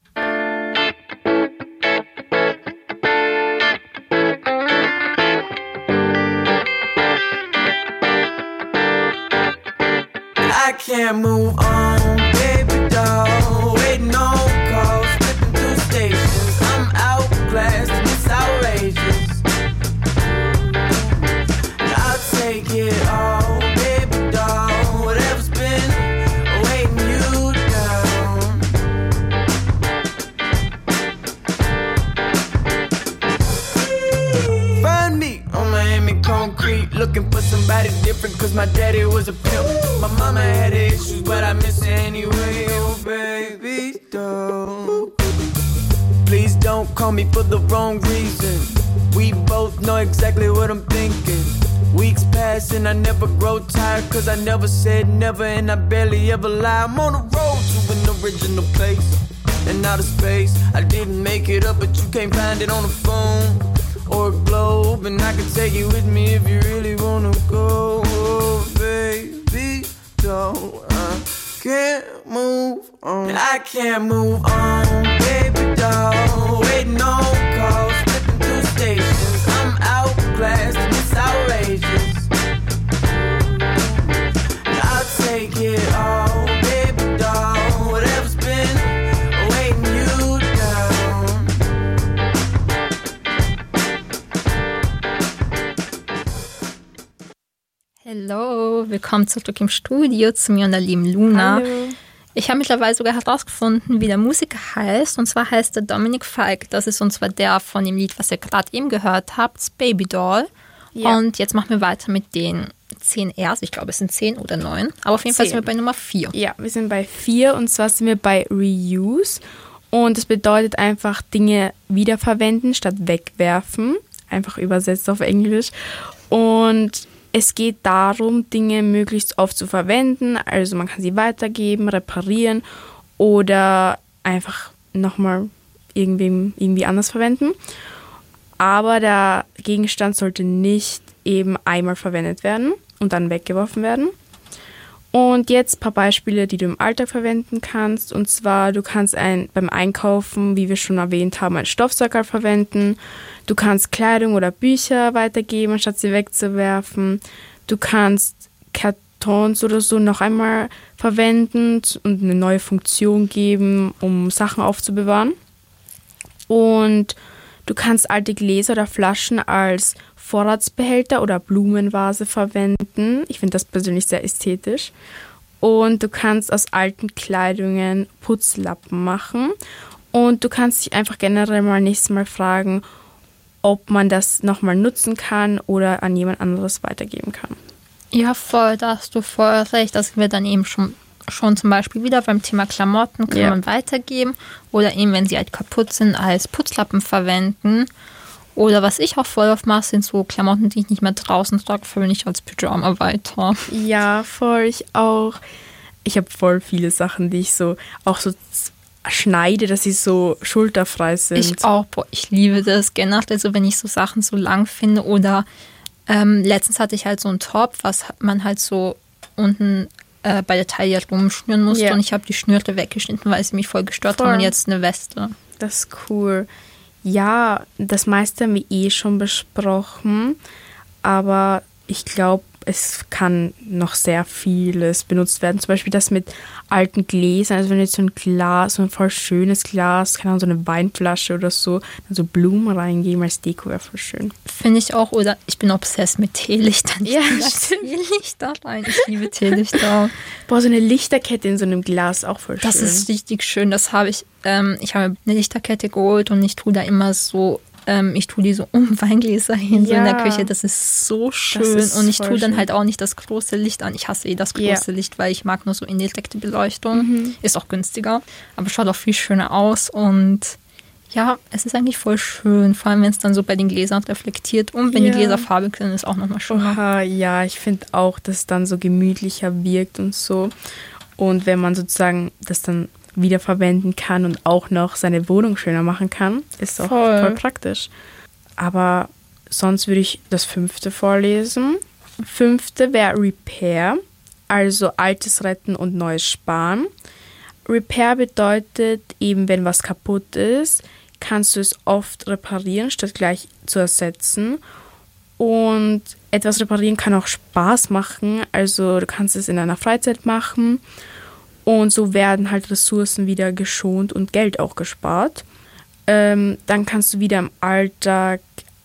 Speaker 9: I can't move on, baby doll. Waiting on calls, flipping through stations. I'm outclassed and it's outrageous. And I'll take it all, baby doll. Whatever's been weighing you down. Find me on Miami concrete, looking for somebody different, cause my daddy was a pimp. My mama had issues, but I miss her anyway. Oh, baby, don't. Please don't call me for the wrong reason. We both know exactly what I'm thinking. Weeks pass and I never grow tired, cause I never said never and I barely ever lie. I'm on the road to an original place and outer space. I didn't make it up, but you can't find it on the phone or a globe, and I can take you with me if you really wanna go. Oh, baby, don't. I can't move on. I can't move on, baby doll. Waiting on calls, flipping through stations. I'm outclassed and it's outrageous. And I'll take it all, baby doll. Whatever's been weighing you down.
Speaker 7: Hallo, willkommen zurück im Studio zu mir und der lieben Luna.
Speaker 5: Hallo.
Speaker 7: Ich habe mittlerweile sogar herausgefunden, wie der Musiker heißt. Und zwar heißt er Dominik Falk. Das ist und zwar der von dem Lied, was ihr gerade eben gehört habt, Baby Doll.
Speaker 5: Ja.
Speaker 7: Und jetzt machen wir weiter mit den zehn Rs. Ich glaube, es sind zehn oder neun. Aber auf jeden Fall sind wir
Speaker 5: Zehn.
Speaker 7: bei Nummer vier.
Speaker 5: Ja, wir sind bei vier und zwar sind wir bei Reuse. Und das bedeutet einfach Dinge wiederverwenden statt wegwerfen. Einfach übersetzt auf Englisch. Und es geht darum, Dinge möglichst oft zu verwenden. Also man kann sie weitergeben, reparieren oder einfach nochmal irgendwie, irgendwie anders verwenden. Aber der Gegenstand sollte nicht eben einmal verwendet werden und dann weggeworfen werden. Und jetzt ein paar Beispiele, die du im Alltag verwenden kannst. Und zwar, du kannst ein, beim Einkaufen, wie wir schon erwähnt haben, einen Stoffsackerl verwenden. Du kannst Kleidung oder Bücher weitergeben, anstatt sie wegzuwerfen. Du kannst Kartons oder so noch einmal verwenden und eine neue Funktion geben, um Sachen aufzubewahren. Und du kannst alte Gläser oder Flaschen als Vorratsbehälter oder Blumenvase verwenden. Ich finde das persönlich sehr ästhetisch. Und du kannst aus alten Kleidungen Putzlappen machen. Und du kannst dich einfach generell mal nächstes Mal fragen, ob man das nochmal nutzen kann oder an jemand anderes weitergeben kann.
Speaker 7: Ja, voll, da hast du voll recht. Das wir dann eben schon, schon zum Beispiel wieder beim Thema Klamotten kann
Speaker 5: ja.
Speaker 7: man weitergeben. Oder eben, wenn sie halt kaputt sind, als Putzlappen verwenden. Oder was ich auch voll oft mache, sind so Klamotten, die ich nicht mehr draußen trage, verwende ich als Pyjama weiter.
Speaker 5: Ja, voll, ich auch. Ich habe voll viele Sachen, die ich so auch so schneide, dass sie so schulterfrei sind.
Speaker 7: Ich auch, boah, ich liebe das generell, also wenn ich so Sachen so lang finde. Oder ähm, letztens hatte ich halt so einen Top, was man halt so unten äh, bei der Taille rumschnüren musste. Yeah. Und ich habe die Schnürte weggeschnitten, weil sie mich voll gestört voll. haben. Und jetzt eine Weste.
Speaker 5: Das ist cool. Ja, das meiste haben wir eh schon besprochen, aber ich glaube, es kann noch sehr vieles benutzt werden. Zum Beispiel das mit alten Gläsern, also wenn du jetzt so ein Glas, so ein voll schönes Glas, keine Ahnung, so eine Weinflasche oder so, dann so Blumen reingeben als Deko wäre voll schön.
Speaker 7: Finde ich auch, oder ich bin obsessed mit Teelichtern.
Speaker 5: Ja,
Speaker 7: Teelichter rein, ich liebe Teelichter.
Speaker 5: Boah, so eine Lichterkette in so einem Glas, auch voll schön.
Speaker 7: Das ist richtig schön, das habe ich, ähm, ich habe eine Lichterkette geholt und ich tue da immer so, ähm, ich tue die so um Weingläser hin, ja. so in der Küche, das ist so schön ist und ich tue dann schön. halt auch nicht das große Licht an, ich hasse eh das große yeah. Licht, weil ich mag nur so indirrekte Beleuchtung, mhm. ist auch günstiger, aber schaut auch viel schöner aus und ja, es ist eigentlich voll schön, vor allem wenn es dann so bei den Gläsern reflektiert und wenn ja. die Gläser farbig sind, ist es auch nochmal schöner.
Speaker 5: Oha, ja, ich finde auch, dass es dann so gemütlicher wirkt und so und wenn man sozusagen das dann wiederverwenden kann und auch noch seine Wohnung schöner machen kann, ist auch voll, voll praktisch. Aber sonst würde ich das fünfte vorlesen. Fünfte wäre Repair, also Altes retten und Neues sparen. Repair bedeutet eben, wenn was kaputt ist, kannst du es oft reparieren, statt gleich zu ersetzen. Und etwas reparieren kann auch Spaß machen, also du kannst es in deiner Freizeit machen. Und so werden halt Ressourcen wieder geschont und Geld auch gespart. Ähm, dann kannst du wieder im Alltag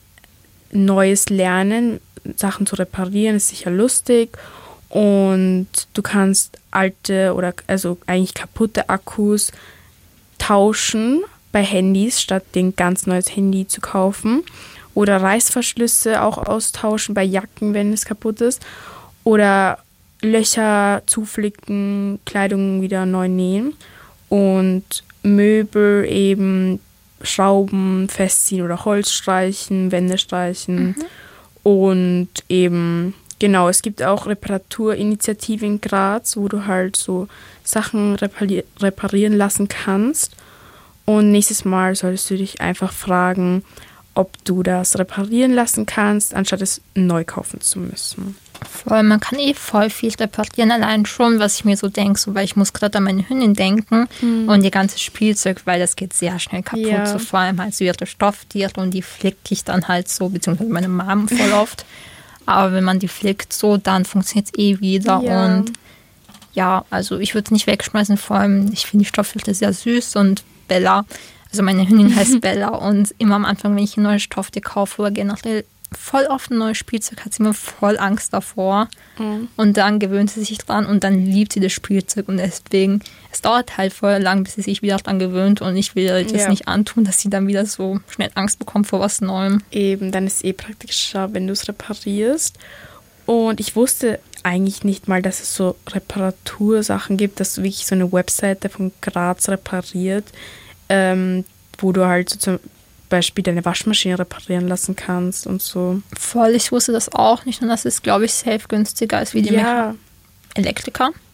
Speaker 5: Neues lernen, Sachen zu reparieren, ist sicher lustig. Und du kannst alte oder also eigentlich kaputte Akkus tauschen bei Handys, statt den ganz neues Handy zu kaufen. Oder Reißverschlüsse auch austauschen bei Jacken, wenn es kaputt ist. Oder Löcher zuflicken, Kleidung wieder neu nähen und Möbel eben Schrauben festziehen oder Holz streichen, Wände streichen mhm. und eben, genau, es gibt auch Reparaturinitiativen in Graz, wo du halt so Sachen repari- reparieren lassen kannst und nächstes Mal solltest du dich einfach fragen, ob du das reparieren lassen kannst, anstatt es neu kaufen zu müssen.
Speaker 7: Voll, man kann eh voll viel reparieren, allein schon, was ich mir so denke, so, weil ich muss gerade an meine Hündin denken mhm. und ihr ganzes Spielzeug, weil das geht sehr schnell kaputt, ja. so vor allem halt so ihre Stofftiere und die flicke ich dann halt so, beziehungsweise meine Mom voll oft, aber wenn man die flickt so, dann funktioniert es eh wieder ja. und ja, also ich würde es nicht wegschmeißen, vor allem, ich finde die Stofftiere sehr süß und Bella, also meine Hündin heißt Bella und immer am Anfang, wenn ich ein neues Stofftier kaufe oder generell voll oft ein neues Spielzeug, hat sie immer voll Angst davor. Mhm. Und dann gewöhnt sie sich dran und dann liebt sie das Spielzeug. Und deswegen, es dauert halt voll lang, bis sie sich wieder dran gewöhnt. Und ich will ihr das ja. nicht antun, dass sie dann wieder so schnell Angst bekommt vor was Neuem.
Speaker 5: Eben, dann ist es eh praktischer, wenn du es reparierst. Und ich wusste eigentlich nicht mal, dass es so Reparatursachen gibt, dass wirklich so eine Webseite von Graz repariert, ähm, wo du halt so zum Beispiel deine Waschmaschine reparieren lassen kannst und so.
Speaker 7: Voll, ich wusste das auch nicht und das ist, glaube ich, safe günstiger als wie die
Speaker 5: ja.
Speaker 7: Elektriker.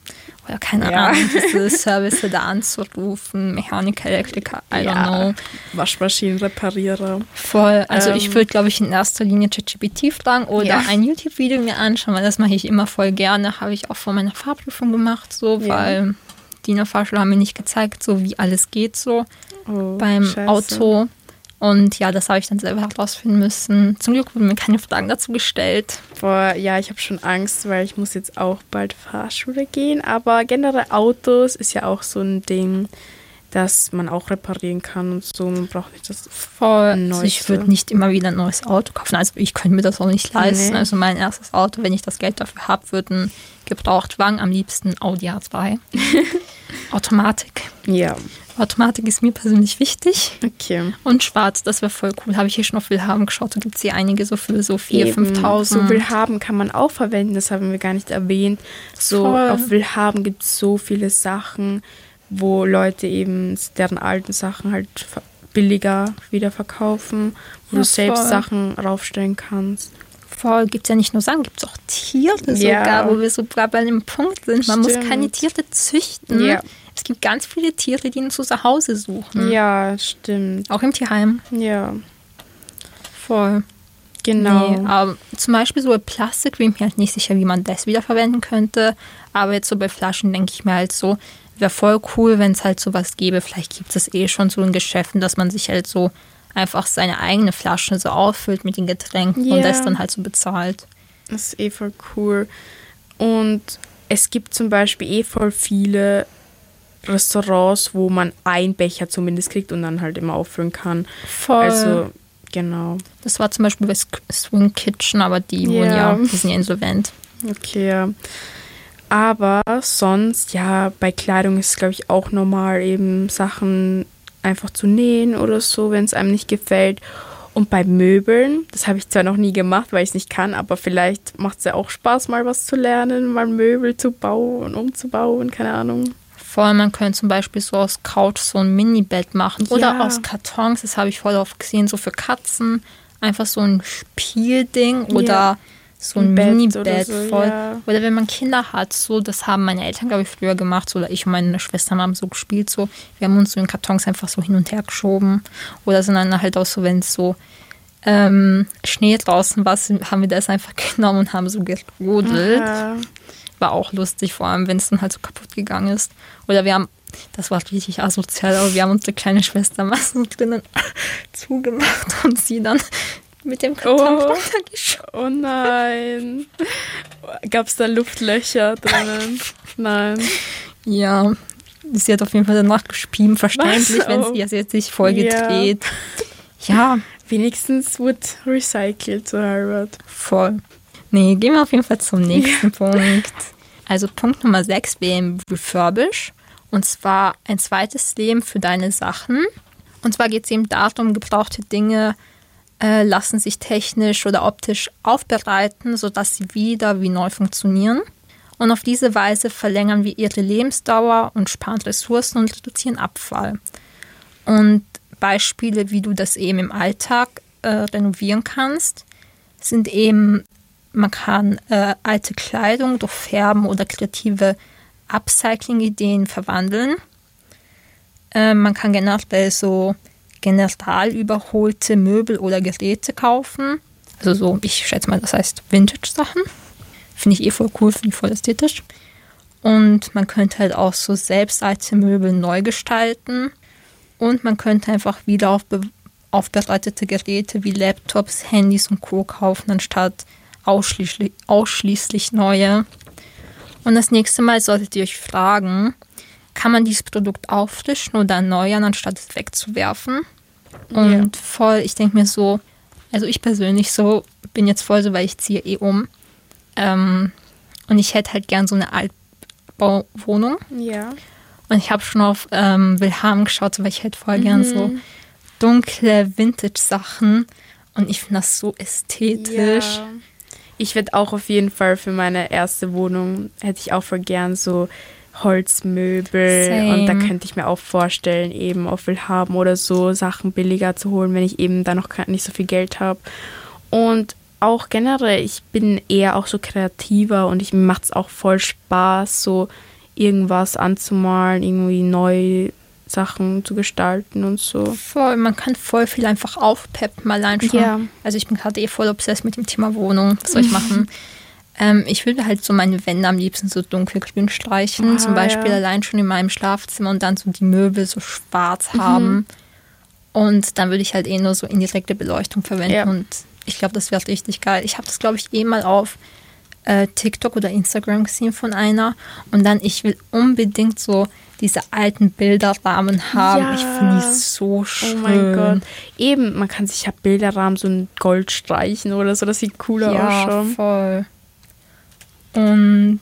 Speaker 7: Oder keine
Speaker 5: Ja.
Speaker 7: Ahnung, diese Service da anzurufen, Mechaniker, Elektriker, I
Speaker 5: Ja.
Speaker 7: don't know.
Speaker 5: Waschmaschinenreparierer.
Speaker 7: Voll. Also
Speaker 5: Ähm.
Speaker 7: ich würde, glaube ich, in erster Linie ChatGPT fragen oder
Speaker 5: Ja.
Speaker 7: ein YouTube-Video mir anschauen, weil das mache ich immer voll gerne. Habe ich auch vor meiner Fahrprüfung gemacht, so,
Speaker 5: Ja.
Speaker 7: weil die in der Fahrschule haben mir nicht gezeigt, so wie alles geht so
Speaker 5: Oh,
Speaker 7: beim
Speaker 5: scheiße.
Speaker 7: Auto. Und ja, das habe ich dann selber herausfinden müssen. Zum Glück wurden mir keine Fragen dazu gestellt.
Speaker 5: Boah, ja, ich habe schon Angst, weil ich muss jetzt auch bald Fahrschule gehen. Aber generell Autos ist ja auch so ein Ding, dass man auch reparieren kann und so. Man braucht nicht das
Speaker 7: Voll. Also
Speaker 5: Neueste.
Speaker 7: ich würde nicht immer wieder ein neues Auto kaufen. Also ich könnte mir das auch nicht leisten.
Speaker 5: Nee.
Speaker 7: Also mein erstes Auto, wenn ich das Geld dafür habe, wird ein Gebrauchtwagen, am liebsten Audi A zwei. Automatik.
Speaker 5: Ja,
Speaker 7: Automatik ist mir persönlich wichtig.
Speaker 5: okay.
Speaker 7: Und schwarz, das wäre voll cool. Habe ich hier schon auf Willhaben geschaut. Da gibt es hier einige so für so viertausend,
Speaker 5: Eben,
Speaker 7: fünftausend.
Speaker 5: So Willhaben kann man auch verwenden, das haben wir gar nicht erwähnt. So
Speaker 7: Voll.
Speaker 5: auf Willhaben gibt es so viele Sachen, wo Leute eben deren alten Sachen halt ver- billiger wieder verkaufen, wo
Speaker 7: Ja,
Speaker 5: du selbst
Speaker 7: voll.
Speaker 5: Sachen raufstellen kannst.
Speaker 7: Voll, gibt es ja nicht nur Sachen, gibt es auch Tiere
Speaker 5: Ja.
Speaker 7: sogar, wo wir so bei einem Punkt sind. Man muss
Speaker 5: Stimmt.
Speaker 7: keine Tiere züchten.
Speaker 5: Ja.
Speaker 7: Es gibt ganz viele Tiere, die uns zu Hause suchen.
Speaker 5: Ja, stimmt.
Speaker 7: Auch im Tierheim.
Speaker 5: Ja,
Speaker 7: Voll.
Speaker 5: genau.
Speaker 7: Nee, aber zum Beispiel so ein Plastik, bin ich mir halt nicht sicher, wie man das wiederverwenden könnte. Aber jetzt so bei Flaschen denke ich mir halt so, wäre voll cool, wenn es halt sowas gäbe. Vielleicht gibt es eh schon so in Geschäften, dass man sich halt so einfach seine eigene Flasche so auffüllt mit den Getränken
Speaker 5: Ja.
Speaker 7: und das dann halt so bezahlt.
Speaker 5: Das ist eh voll cool. Und es gibt zum Beispiel eh voll viele Restaurants, wo man einen Becher zumindest kriegt und dann halt immer auffüllen kann.
Speaker 7: Voll.
Speaker 5: Also, genau.
Speaker 7: Das war zum Beispiel bei Sk- Swing Kitchen, aber die wurden
Speaker 5: Ja.
Speaker 7: ja, die sind ja insolvent.
Speaker 5: Okay, ja. Aber sonst, ja, bei Kleidung ist es, glaube ich, auch normal, eben Sachen einfach zu nähen oder so, wenn es einem nicht gefällt. Und bei Möbeln, das habe ich zwar noch nie gemacht, weil ich es nicht kann, aber vielleicht macht es ja auch Spaß, mal was zu lernen, mal Möbel zu bauen, umzubauen, keine Ahnung.
Speaker 7: Vor allem, man könnte zum Beispiel so aus Couch so ein Mini-Bett machen. Oder
Speaker 5: Ja.
Speaker 7: aus Kartons, das habe ich voll oft gesehen, so für Katzen. Einfach so ein Spielding oder
Speaker 5: Ja.
Speaker 7: so ein,
Speaker 5: Ein Bett
Speaker 7: Mini-Bett
Speaker 5: oder so,
Speaker 7: voll.
Speaker 5: ja.
Speaker 7: Oder wenn man Kinder hat, so, das haben meine Eltern, glaube ich, früher gemacht. So, oder ich und meine Schwestern haben so gespielt. So. Wir haben uns so in Kartons einfach so hin und her geschoben. Oder sind dann halt auch so, wenn es so ähm, Schnee draußen war, haben wir das einfach genommen und haben so gerodelt.
Speaker 5: Aha.
Speaker 7: War auch lustig, vor allem wenn es dann halt so kaputt gegangen ist. Oder wir haben, das war richtig asozial, aber wir haben unsere kleine Schwester mal so drinnen zugemacht und sie dann mit dem Karton
Speaker 5: Oh.
Speaker 7: runtergeschoben.
Speaker 5: Oh nein. Gab es da Luftlöcher drinnen? Nein.
Speaker 7: Ja, sie hat auf jeden Fall danach gespieben, verständlich,
Speaker 5: Was?
Speaker 7: wenn
Speaker 5: Oh.
Speaker 7: sie sie hat sich voll
Speaker 5: Ja.
Speaker 7: gedreht. Ja,
Speaker 5: Wenigstens wird recycelt zu Harvard.
Speaker 7: voll. Nee, gehen wir auf jeden Fall zum nächsten Punkt. Also Punkt Nummer sechs wäre im Refurbish. Und zwar ein zweites Leben für deine Sachen. Und zwar geht es eben darum, gebrauchte Dinge äh, lassen sich technisch oder optisch aufbereiten, sodass sie wieder wie neu funktionieren. Und auf diese Weise verlängern wir ihre Lebensdauer und sparen Ressourcen und reduzieren Abfall. Und Beispiele, wie du das eben im Alltag äh, renovieren kannst, sind eben, man kann äh, alte Kleidung durch Färben oder kreative Upcycling-Ideen verwandeln. Äh, man kann generell so general überholte Möbel oder Geräte kaufen. Also so, ich schätze mal, das heißt Vintage-Sachen. Finde ich eh voll cool, finde ich voll ästhetisch. Und man könnte halt auch so selbst alte Möbel neu gestalten. Und man könnte einfach wieder aufbe- aufbereitete Geräte wie Laptops, Handys und Co. kaufen, anstatt ausschließlich, ausschließlich neue. Und das nächste Mal solltet ihr euch fragen, kann man dieses Produkt auffrischen oder erneuern, anstatt es wegzuwerfen? Und
Speaker 5: Ja.
Speaker 7: voll, ich denke mir so, also ich persönlich so, bin jetzt voll so, weil ich ziehe eh um. Ähm, und ich hätte halt gern so eine Altbauwohnung.
Speaker 5: Ja.
Speaker 7: Und ich habe schon auf ähm, Willhaben geschaut, weil ich hätte voll gern so dunkle Vintage-Sachen. Und ich finde das so ästhetisch.
Speaker 5: Ja. Ich werde auch auf jeden Fall für meine erste Wohnung, hätte ich auch voll gern so Holzmöbel.
Speaker 7: Same.
Speaker 5: Und da könnte ich mir auch vorstellen, eben auf Willhaben oder so Sachen billiger zu holen, wenn ich eben da noch ke- nicht so viel Geld habe. Und auch generell, ich bin eher auch so kreativer und ich, mir macht es auch voll Spaß, so irgendwas anzumalen, irgendwie neu Sachen zu gestalten und so.
Speaker 7: Voll, man kann voll viel einfach aufpeppen, allein schon.
Speaker 5: Ja.
Speaker 7: Also ich bin gerade eh voll obsessed mit dem Thema Wohnung. Was soll ich machen? ähm, ich würde halt so meine Wände am liebsten so dunkelgrün streichen.
Speaker 5: Ah,
Speaker 7: zum Beispiel
Speaker 5: ja.
Speaker 7: allein schon in meinem Schlafzimmer und dann so die Möbel so schwarz haben.
Speaker 5: Mhm.
Speaker 7: Und dann würde ich halt eh nur so indirekte Beleuchtung verwenden.
Speaker 5: Ja.
Speaker 7: Und ich glaube, das wäre richtig geil. Ich habe das, glaube ich, eh mal auf äh, TikTok oder Instagram gesehen von einer. Und dann, ich will unbedingt so diese alten Bilderrahmen haben.
Speaker 5: Ja.
Speaker 7: Ich finde die so schön.
Speaker 5: Oh mein Gott. Eben, man kann sich ja Bilderrahmen so in Gold streichen oder so, das sieht cooler
Speaker 7: Ja,
Speaker 5: aus schon.
Speaker 7: voll. Und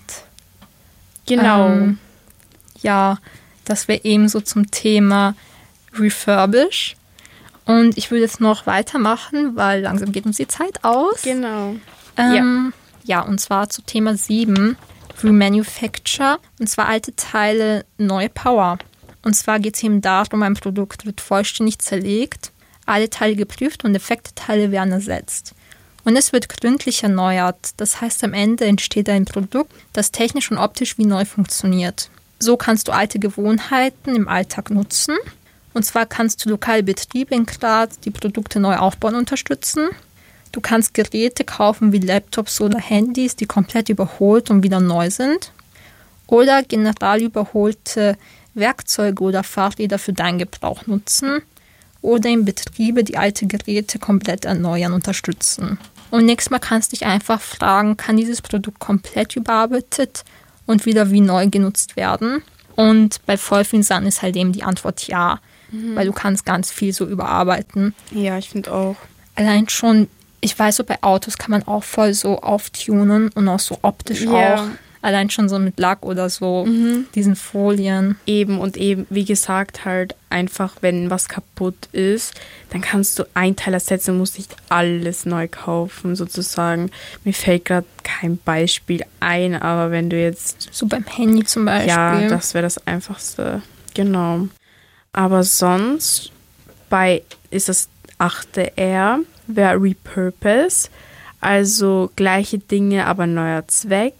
Speaker 5: Genau.
Speaker 7: ähm, ja, das wäre eben so zum Thema Refurbish. Und ich würde jetzt noch weitermachen, weil langsam geht uns die Zeit aus.
Speaker 5: Genau.
Speaker 7: Ähm, ja. ja, und zwar zu Thema sieben, Remanufacture, und zwar alte Teile, neue Power. Und zwar geht es eben darum, ein Produkt wird vollständig zerlegt, alle Teile geprüft und defekte Teile werden ersetzt. Und es wird gründlich erneuert. Das heißt, am Ende entsteht ein Produkt, das technisch und optisch wie neu funktioniert. So kannst du alte Gewohnheiten im Alltag nutzen. Und zwar kannst du lokale Betriebe in Graz die Produkte neu aufbauen unterstützen. Du kannst Geräte kaufen wie Laptops oder Handys, die komplett überholt und wieder neu sind. Oder general überholte Werkzeuge oder Fahrräder für deinen Gebrauch nutzen. Oder in Betriebe, die alte Geräte komplett erneuern, unterstützen. Und nächstes Mal kannst du dich einfach fragen, kann dieses Produkt komplett überarbeitet und wieder wie neu genutzt werden? Und bei voll vielen Sachen ist halt eben die Antwort ja. Mhm. Weil du kannst ganz viel so überarbeiten.
Speaker 5: Ja, ich finde auch.
Speaker 7: Allein schon, ich weiß so, bei Autos kann man auch voll so auftunen und auch so optisch
Speaker 5: Ja.
Speaker 7: auch. Allein schon so mit Lack oder so,
Speaker 5: Mhm.
Speaker 7: diesen Folien.
Speaker 5: Eben und eben, wie gesagt, halt einfach, wenn was kaputt ist, dann kannst du ein Teil ersetzen und musst nicht alles neu kaufen, sozusagen. Mir fällt gerade kein Beispiel ein, aber wenn du jetzt...
Speaker 7: So beim Handy zum Beispiel.
Speaker 5: Ja, das wäre das Einfachste. Genau. Aber sonst bei ist das achte R, wäre Repurpose, also gleiche Dinge, aber neuer Zweck.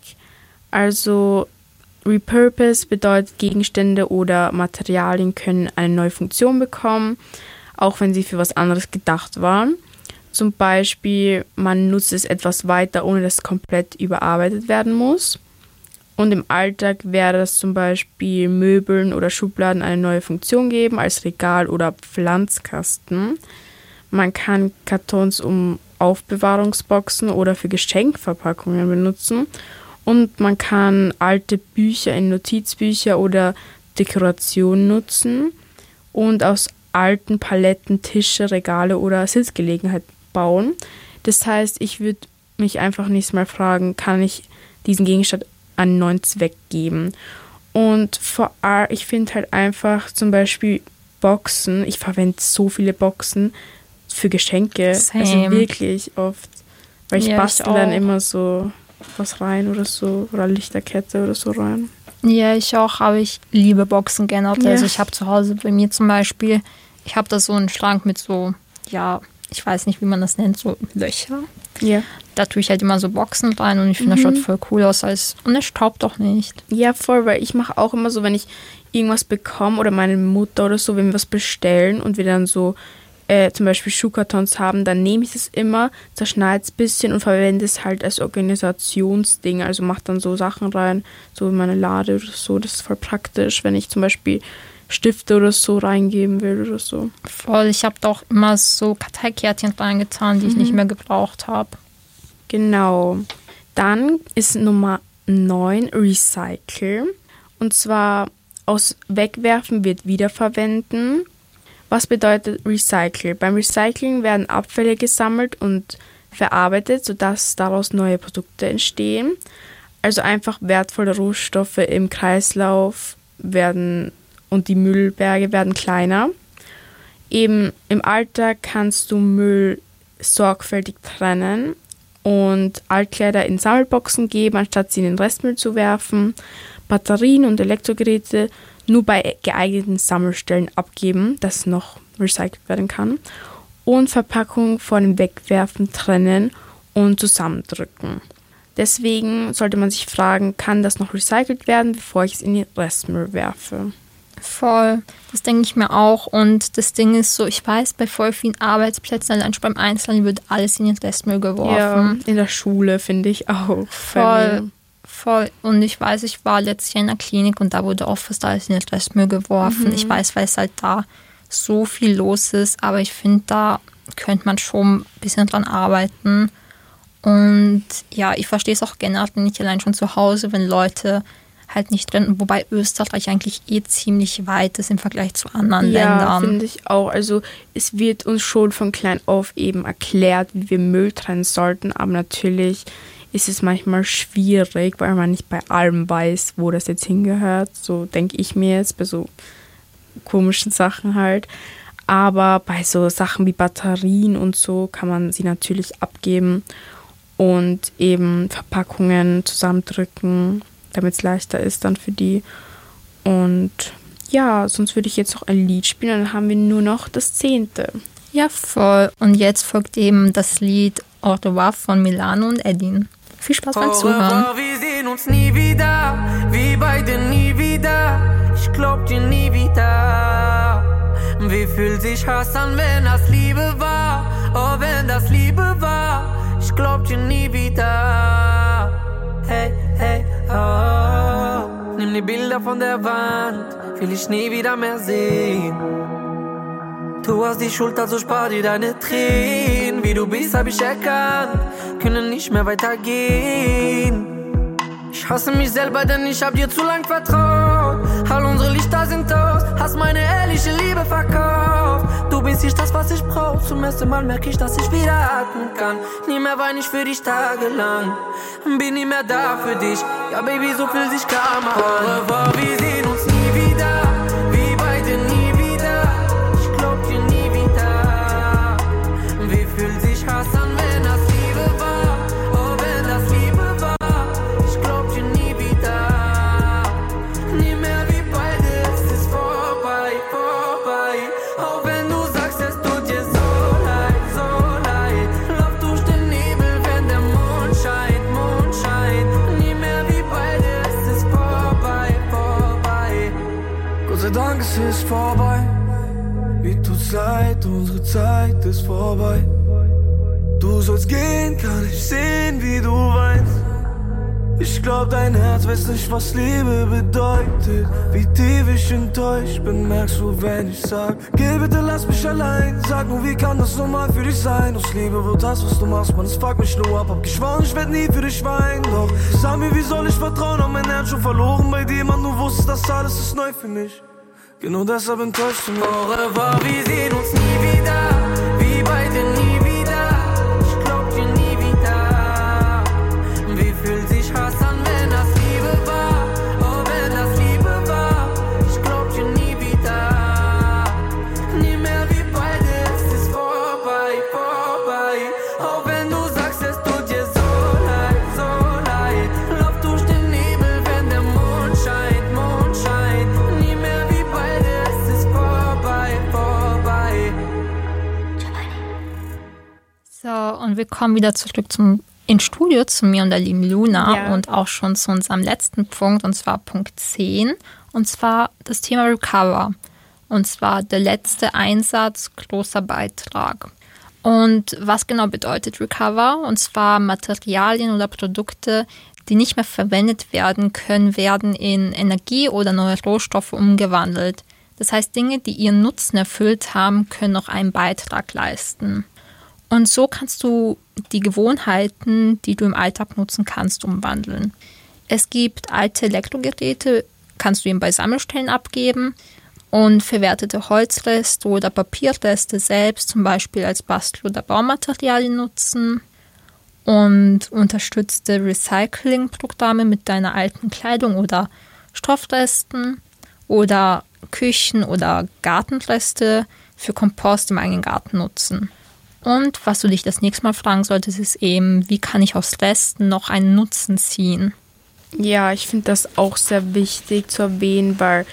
Speaker 5: Also Repurpose bedeutet, Gegenstände oder Materialien können eine neue Funktion bekommen, auch wenn sie für was anderes gedacht waren. Zum Beispiel, man nutzt es etwas weiter, ohne dass es komplett überarbeitet werden muss. Und im Alltag wäre das zum Beispiel Möbeln oder Schubladen eine neue Funktion geben, als Regal oder Pflanzkasten. Man kann Kartons um Aufbewahrungsboxen oder für Geschenkverpackungen benutzen. Und man kann alte Bücher in Notizbücher oder Dekorationen nutzen und aus alten Paletten Tische, Regale oder Sitzgelegenheit bauen. Das heißt, ich würde mich einfach nächstes Mal fragen, kann ich diesen Gegenstand einen neuen Zweck geben? Und vor allem, ich finde halt einfach zum Beispiel Boxen, ich verwende so viele Boxen für Geschenke,
Speaker 7: Same.
Speaker 5: also wirklich oft, weil ich
Speaker 7: Ja, ich
Speaker 5: bastel dann
Speaker 7: auch.
Speaker 5: immer so was rein oder so, oder Lichterkette oder so rein.
Speaker 7: Ja, ich auch, aber ich liebe Boxen generell.
Speaker 5: Ja.
Speaker 7: Also ich habe zu Hause bei mir zum Beispiel, ich habe da so einen Schrank mit so, ja, ich weiß nicht, wie man das nennt, so Löcher.
Speaker 5: Ja.
Speaker 7: Da tue ich halt immer so Boxen rein und ich finde, das
Speaker 5: Mhm.
Speaker 7: schaut voll cool aus. Als, und es staubt doch nicht.
Speaker 5: Ja, voll, weil ich mache auch immer so, wenn ich irgendwas bekomme oder meine Mutter oder so, wenn wir was bestellen und wir dann so äh, zum Beispiel Schuhkartons haben, dann nehme ich das immer, zerschneide es ein bisschen und verwende es halt als Organisationsding. Also mache dann so Sachen rein, so in meine Lade oder so. Das ist voll praktisch, wenn ich zum Beispiel Stifte oder so reingeben will oder so.
Speaker 7: Voll, ich habe doch immer so Karteikärtchen reingetan, die ich
Speaker 5: Mhm.
Speaker 7: nicht mehr gebraucht habe.
Speaker 5: Genau. Dann ist Nummer neun Recycle. Und zwar aus Wegwerfen wird Wiederverwenden. Was bedeutet Recycle? Beim Recycling werden Abfälle gesammelt und verarbeitet, sodass daraus neue Produkte entstehen. Also einfach wertvolle Rohstoffe im Kreislauf werden und die Müllberge werden kleiner. Eben im Alltag kannst du Müll sorgfältig trennen und Altkleider in Sammelboxen geben, anstatt sie in den Restmüll zu werfen. Batterien und Elektrogeräte nur bei geeigneten Sammelstellen abgeben, dass noch recycelt werden kann. Und Verpackung von dem Wegwerfen trennen und zusammendrücken. Deswegen sollte man sich fragen, kann das noch recycelt werden, bevor ich es in den Restmüll werfe?
Speaker 7: Voll, das denke ich mir auch. Und das Ding ist so, ich weiß, bei voll vielen Arbeitsplätzen, allein schon beim Einzelnen, wird alles in den Restmüll geworfen.
Speaker 5: Ja, in der Schule finde ich auch.
Speaker 7: Voll, voll. Und ich weiß, ich war letztes Jahr in der Klinik und da wurde auch fast alles in den Restmüll geworfen. Mhm. Ich weiß, weil es halt da so viel los ist, aber ich finde, da könnte man schon ein bisschen dran arbeiten. Und ja, ich verstehe es auch generell nicht, allein schon zu Hause, wenn Leute halt nicht drin, wobei Österreich eigentlich eh ziemlich weit ist im Vergleich zu anderen
Speaker 5: ja,
Speaker 7: Ländern.
Speaker 5: Ja, finde ich auch. Also es wird uns schon von klein auf eben erklärt, wie wir Müll trennen sollten, aber natürlich ist es manchmal schwierig, weil man nicht bei allem weiß, wo das jetzt hingehört. So denke ich mir jetzt, bei so komischen Sachen halt. Aber bei so Sachen wie Batterien und so kann man sie natürlich abgeben und eben Verpackungen zusammendrücken, damit es leichter ist dann für die. Und ja, sonst würde ich jetzt noch ein Lied spielen, dann haben wir nur noch das zehnte.
Speaker 7: Ja, voll. Und jetzt folgt eben das Lied Au revoir von Milano und Edin. Viel Spaß beim Zuhören.
Speaker 10: Wir sehen uns nie wieder, wir beide nie wieder. Ich glaub dir nie wieder. Wie fühlt sich Hass an, wenn das Liebe war? Oh, wenn das Liebe war. Ich glaub dir nie wieder. Hey, hey, oh. Nimm die Bilder von der Wand, will ich nie wieder mehr sehen. Du hast die Schuld, also spar dir deine Tränen. Wie du bist, hab ich erkannt, können nicht mehr weitergehen. Ich hasse mich selber, denn ich hab dir zu lang vertraut. All unsere Lichter sind aus, hast meine ehrliche Liebe verkauft. Du bist nicht das, was ich brauch. Zum ersten Mal merk ich, dass ich wieder atmen kann. Nie mehr wein ich für dich tagelang. Bin nie mehr da für dich. Ja, Baby, so fühlt sich Karma an. Wir sehen uns nie wieder, wir beide nie wieder. Ich glaub dir nie wieder. Wie fühlt sich Hass an, wenn das Liebe war? Oh, wenn das Liebe war. Ich glaub dir nie wieder. Nie mehr wie beide, es ist vorbei, vorbei. Auch wenn du sagst, es tut dir so leid, so leid. Lauf durch den Nebel, wenn der Mond scheint, Mond scheint. Nie mehr wie beide, es ist vorbei, vorbei. Gott sei Dank, es ist vorbei. Mir tut's leid, unsere Zeit ist vorbei. Du sollst gehen, kann ich sehen, wie du weinst. Ich glaub, dein Herz weiß nicht, was Liebe bedeutet. Wie tief ich enttäuscht bin, merkst du, wenn ich sag: Geh bitte, lass mich allein. Sag nur, wie kann das normal für dich sein? Aus Liebe wird das, was du machst, man, es fuckt mich nur ab. Hab geschworen, ich werd nie für dich weinen. Doch sag mir, wie soll ich vertrauen? Hab mein Herz schon verloren bei dir, man, du wusstest, das alles ist neu für mich. Genau deshalb enttäuscht du mich. Au revoir, wir sehen uns nie wieder, wir beide nie wieder. Ich glaub dir nie wieder. Wie fühlt sich Hass an, wenn das Liebe war? Oh, wenn das Liebe war. Ich glaub dir nie wieder. Nie mehr wie beide, es ist vorbei, vorbei. Auch wenn du sagst, es tut dir so leid, so leid. Lauf durch den Nebel, wenn der Mond scheint, Mond scheint. Nie mehr wie beide, es ist vorbei, vorbei.
Speaker 7: So, und wir kommen wieder zurück zum ins Studio zu mir und der lieben Luna
Speaker 5: Ja.
Speaker 7: und auch schon zu unserem letzten Punkt, und zwar Punkt zehn, und zwar das Thema Recover. Und zwar der letzte Einsatz, großer Beitrag. Und was genau bedeutet Recover? Und zwar Materialien oder Produkte, die nicht mehr verwendet werden können, werden in Energie oder neue Rohstoffe umgewandelt. Das heißt, Dinge, die ihren Nutzen erfüllt haben, können noch einen Beitrag leisten. Und so kannst du die Gewohnheiten, die du im Alltag nutzen kannst, umwandeln. Es gibt alte Elektrogeräte, kannst du eben bei Sammelstellen abgeben, und verwertete Holzreste oder Papierreste selbst zum Beispiel als Bastel- oder Baumaterialien nutzen, und unterstützte Recyclingprogramme mit deiner alten Kleidung oder Stoffresten oder Küchen- oder Gartenreste für Kompost im eigenen Garten nutzen. Und was du dich das nächste Mal fragen solltest, ist eben, wie kann ich aus Resten noch einen Nutzen ziehen?
Speaker 5: Ja, ich finde das auch sehr wichtig zu erwähnen, weil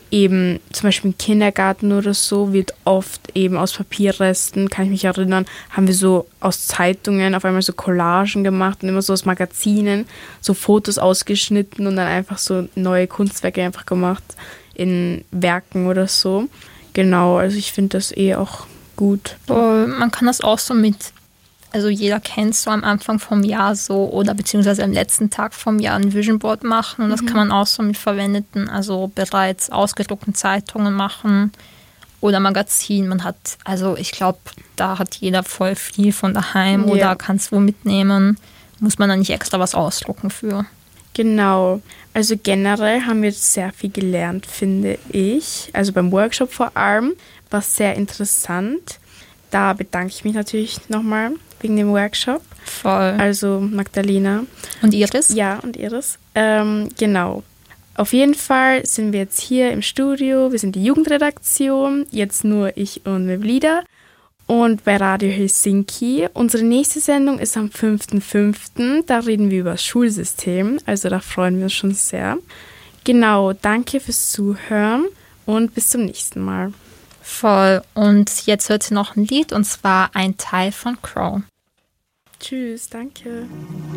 Speaker 5: eben zum Beispiel im Kindergarten oder so wird oft eben aus Papierresten, kann ich mich erinnern, haben wir so aus Zeitungen auf einmal so Collagen gemacht und immer so aus Magazinen, so Fotos ausgeschnitten und dann einfach so neue Kunstwerke einfach gemacht in Werken oder so. Genau, also ich finde das eh auch gut.
Speaker 7: Man kann das auch so mit, also jeder kennt so am Anfang vom Jahr so oder beziehungsweise am letzten Tag vom Jahr ein Vision Board machen und das mhm. kann man auch so mit verwendeten, also bereits ausgedruckten Zeitungen machen oder Magazin. Man hat, also ich glaube, da hat jeder voll viel von daheim ja. oder kann es wo mitnehmen. Muss man da nicht extra was ausdrucken für.
Speaker 5: Genau, also generell haben wir sehr viel gelernt, finde ich. Also beim Workshop vor allem war es sehr interessant. Da bedanke ich mich natürlich nochmal wegen dem Workshop.
Speaker 7: Voll.
Speaker 5: Also Magdalena.
Speaker 7: Und Iris?
Speaker 5: Ja, und Iris. Ähm, genau. Auf jeden Fall sind wir jetzt hier im Studio. Wir sind die Jugendredaktion. Jetzt nur ich und Mevlida. Und bei Radio Helsinki. Unsere nächste Sendung ist am fünften fünften Da reden wir über das Schulsystem. Also da freuen wir uns schon sehr. Genau, danke fürs Zuhören und bis zum nächsten Mal.
Speaker 7: Voll. Und jetzt hört ihr noch ein Lied und zwar Ein Teil von Crow.
Speaker 5: Tschüss, danke.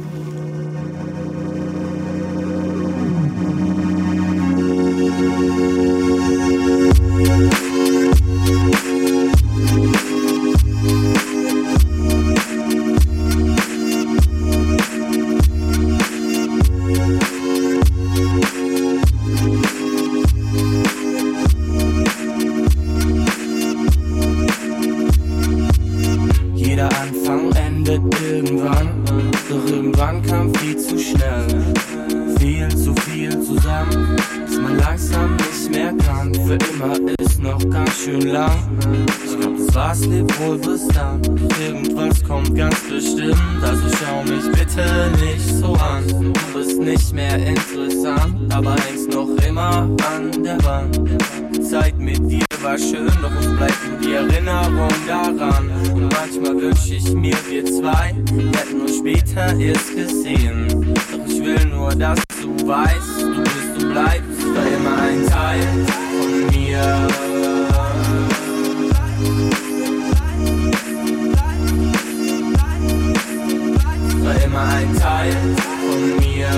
Speaker 10: Jeder Anfang endet irgendwann, doch irgendwann kam viel zu schnell. Viel zu viel zusammen, dass man langsam nicht mehr kann. Für immer ist noch ganz schön lang. Ich glaub, das war's, leb wohl bis dann. Irgendwas kommt ganz bestimmt, also schau mich bitte nicht so an. Du bist nicht mehr interessant, aber hängst noch immer an der Wand. Die Zeit mit dir war schön, doch es bleibt nur die Erinnerung daran. Und manchmal wünsch ich mir, wir zwei hätten uns später erst gesehen. Doch ich will nur, dass du weißt, du bist, du bleibst für immer ein Teil von mir. Für immer ein Teil von mir.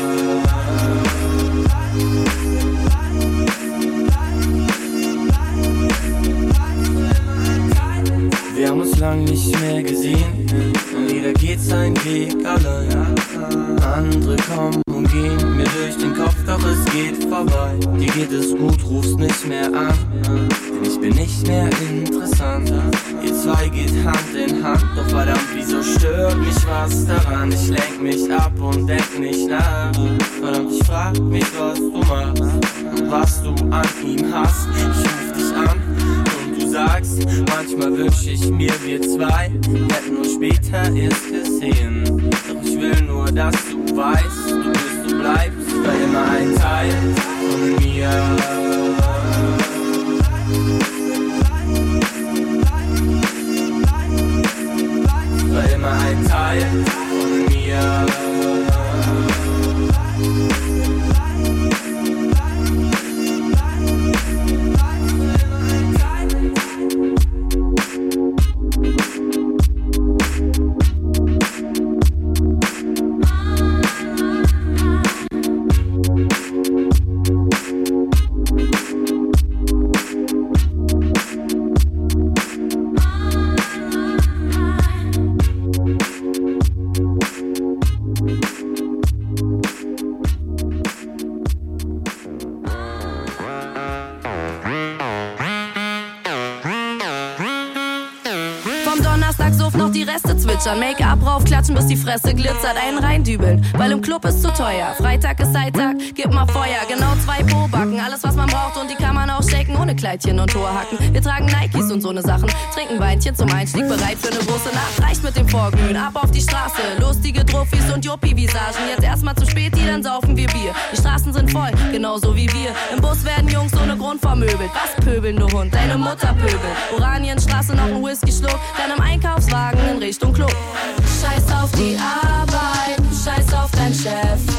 Speaker 10: Wir haben uns lang nicht mehr gesehen und jeder geht seinen Weg allein. Andere kommen und gehen mir durch den Kopf, doch es geht vorbei. Dir geht es gut, rufst nicht mehr an, denn ich bin nicht mehr interessant. Ihr zwei geht Hand in Hand, doch verdammt, wieso stört mich was daran? Ich lenk mich ab und denk nicht nach. Verdammt, ich frag mich, was du machst und was du an ihm hast. Ich ruf dich an und du sagst, manchmal wünsch ich mir, wir zwei hätten uns später erst gesehen. Doch ich will nur, dass du weißt, du bist, du bleibst für immer ein Teil von mir. Für immer ein Teil von mir.
Speaker 11: Make-up raufklatschen, bis die Fresse glitzert, einen reindübeln, weil im Club ist zu teuer. Freitag ist Zeittag, gib mal Feuer, genau zwei Pobacken, alles was man braucht und die kann man auch shaken, ohne Kleidchen und hohe Hacken. Wir tragen Nikes und so ne Sachen, trinken Weinchen zum Einstieg, bereit für ne große Nacht. Reicht mit dem Vorglühen, ab auf die Straße, lustige Trophys und Juppie-Visagen. Jetzt erstmal zu spät, die, dann saufen wir Bier. Die Straßen sind voll, genauso wie wir. Im Bus werden Jungs ohne Grund vermöbelt. Was pöbeln, du Hund, deine Mutter pöbelt. Oranienstraße, noch ein Whisky-Schluck, dann im Einkaufswagen in Richtung Klo. Scheiß auf die Arbeit, scheiß auf dein Chef.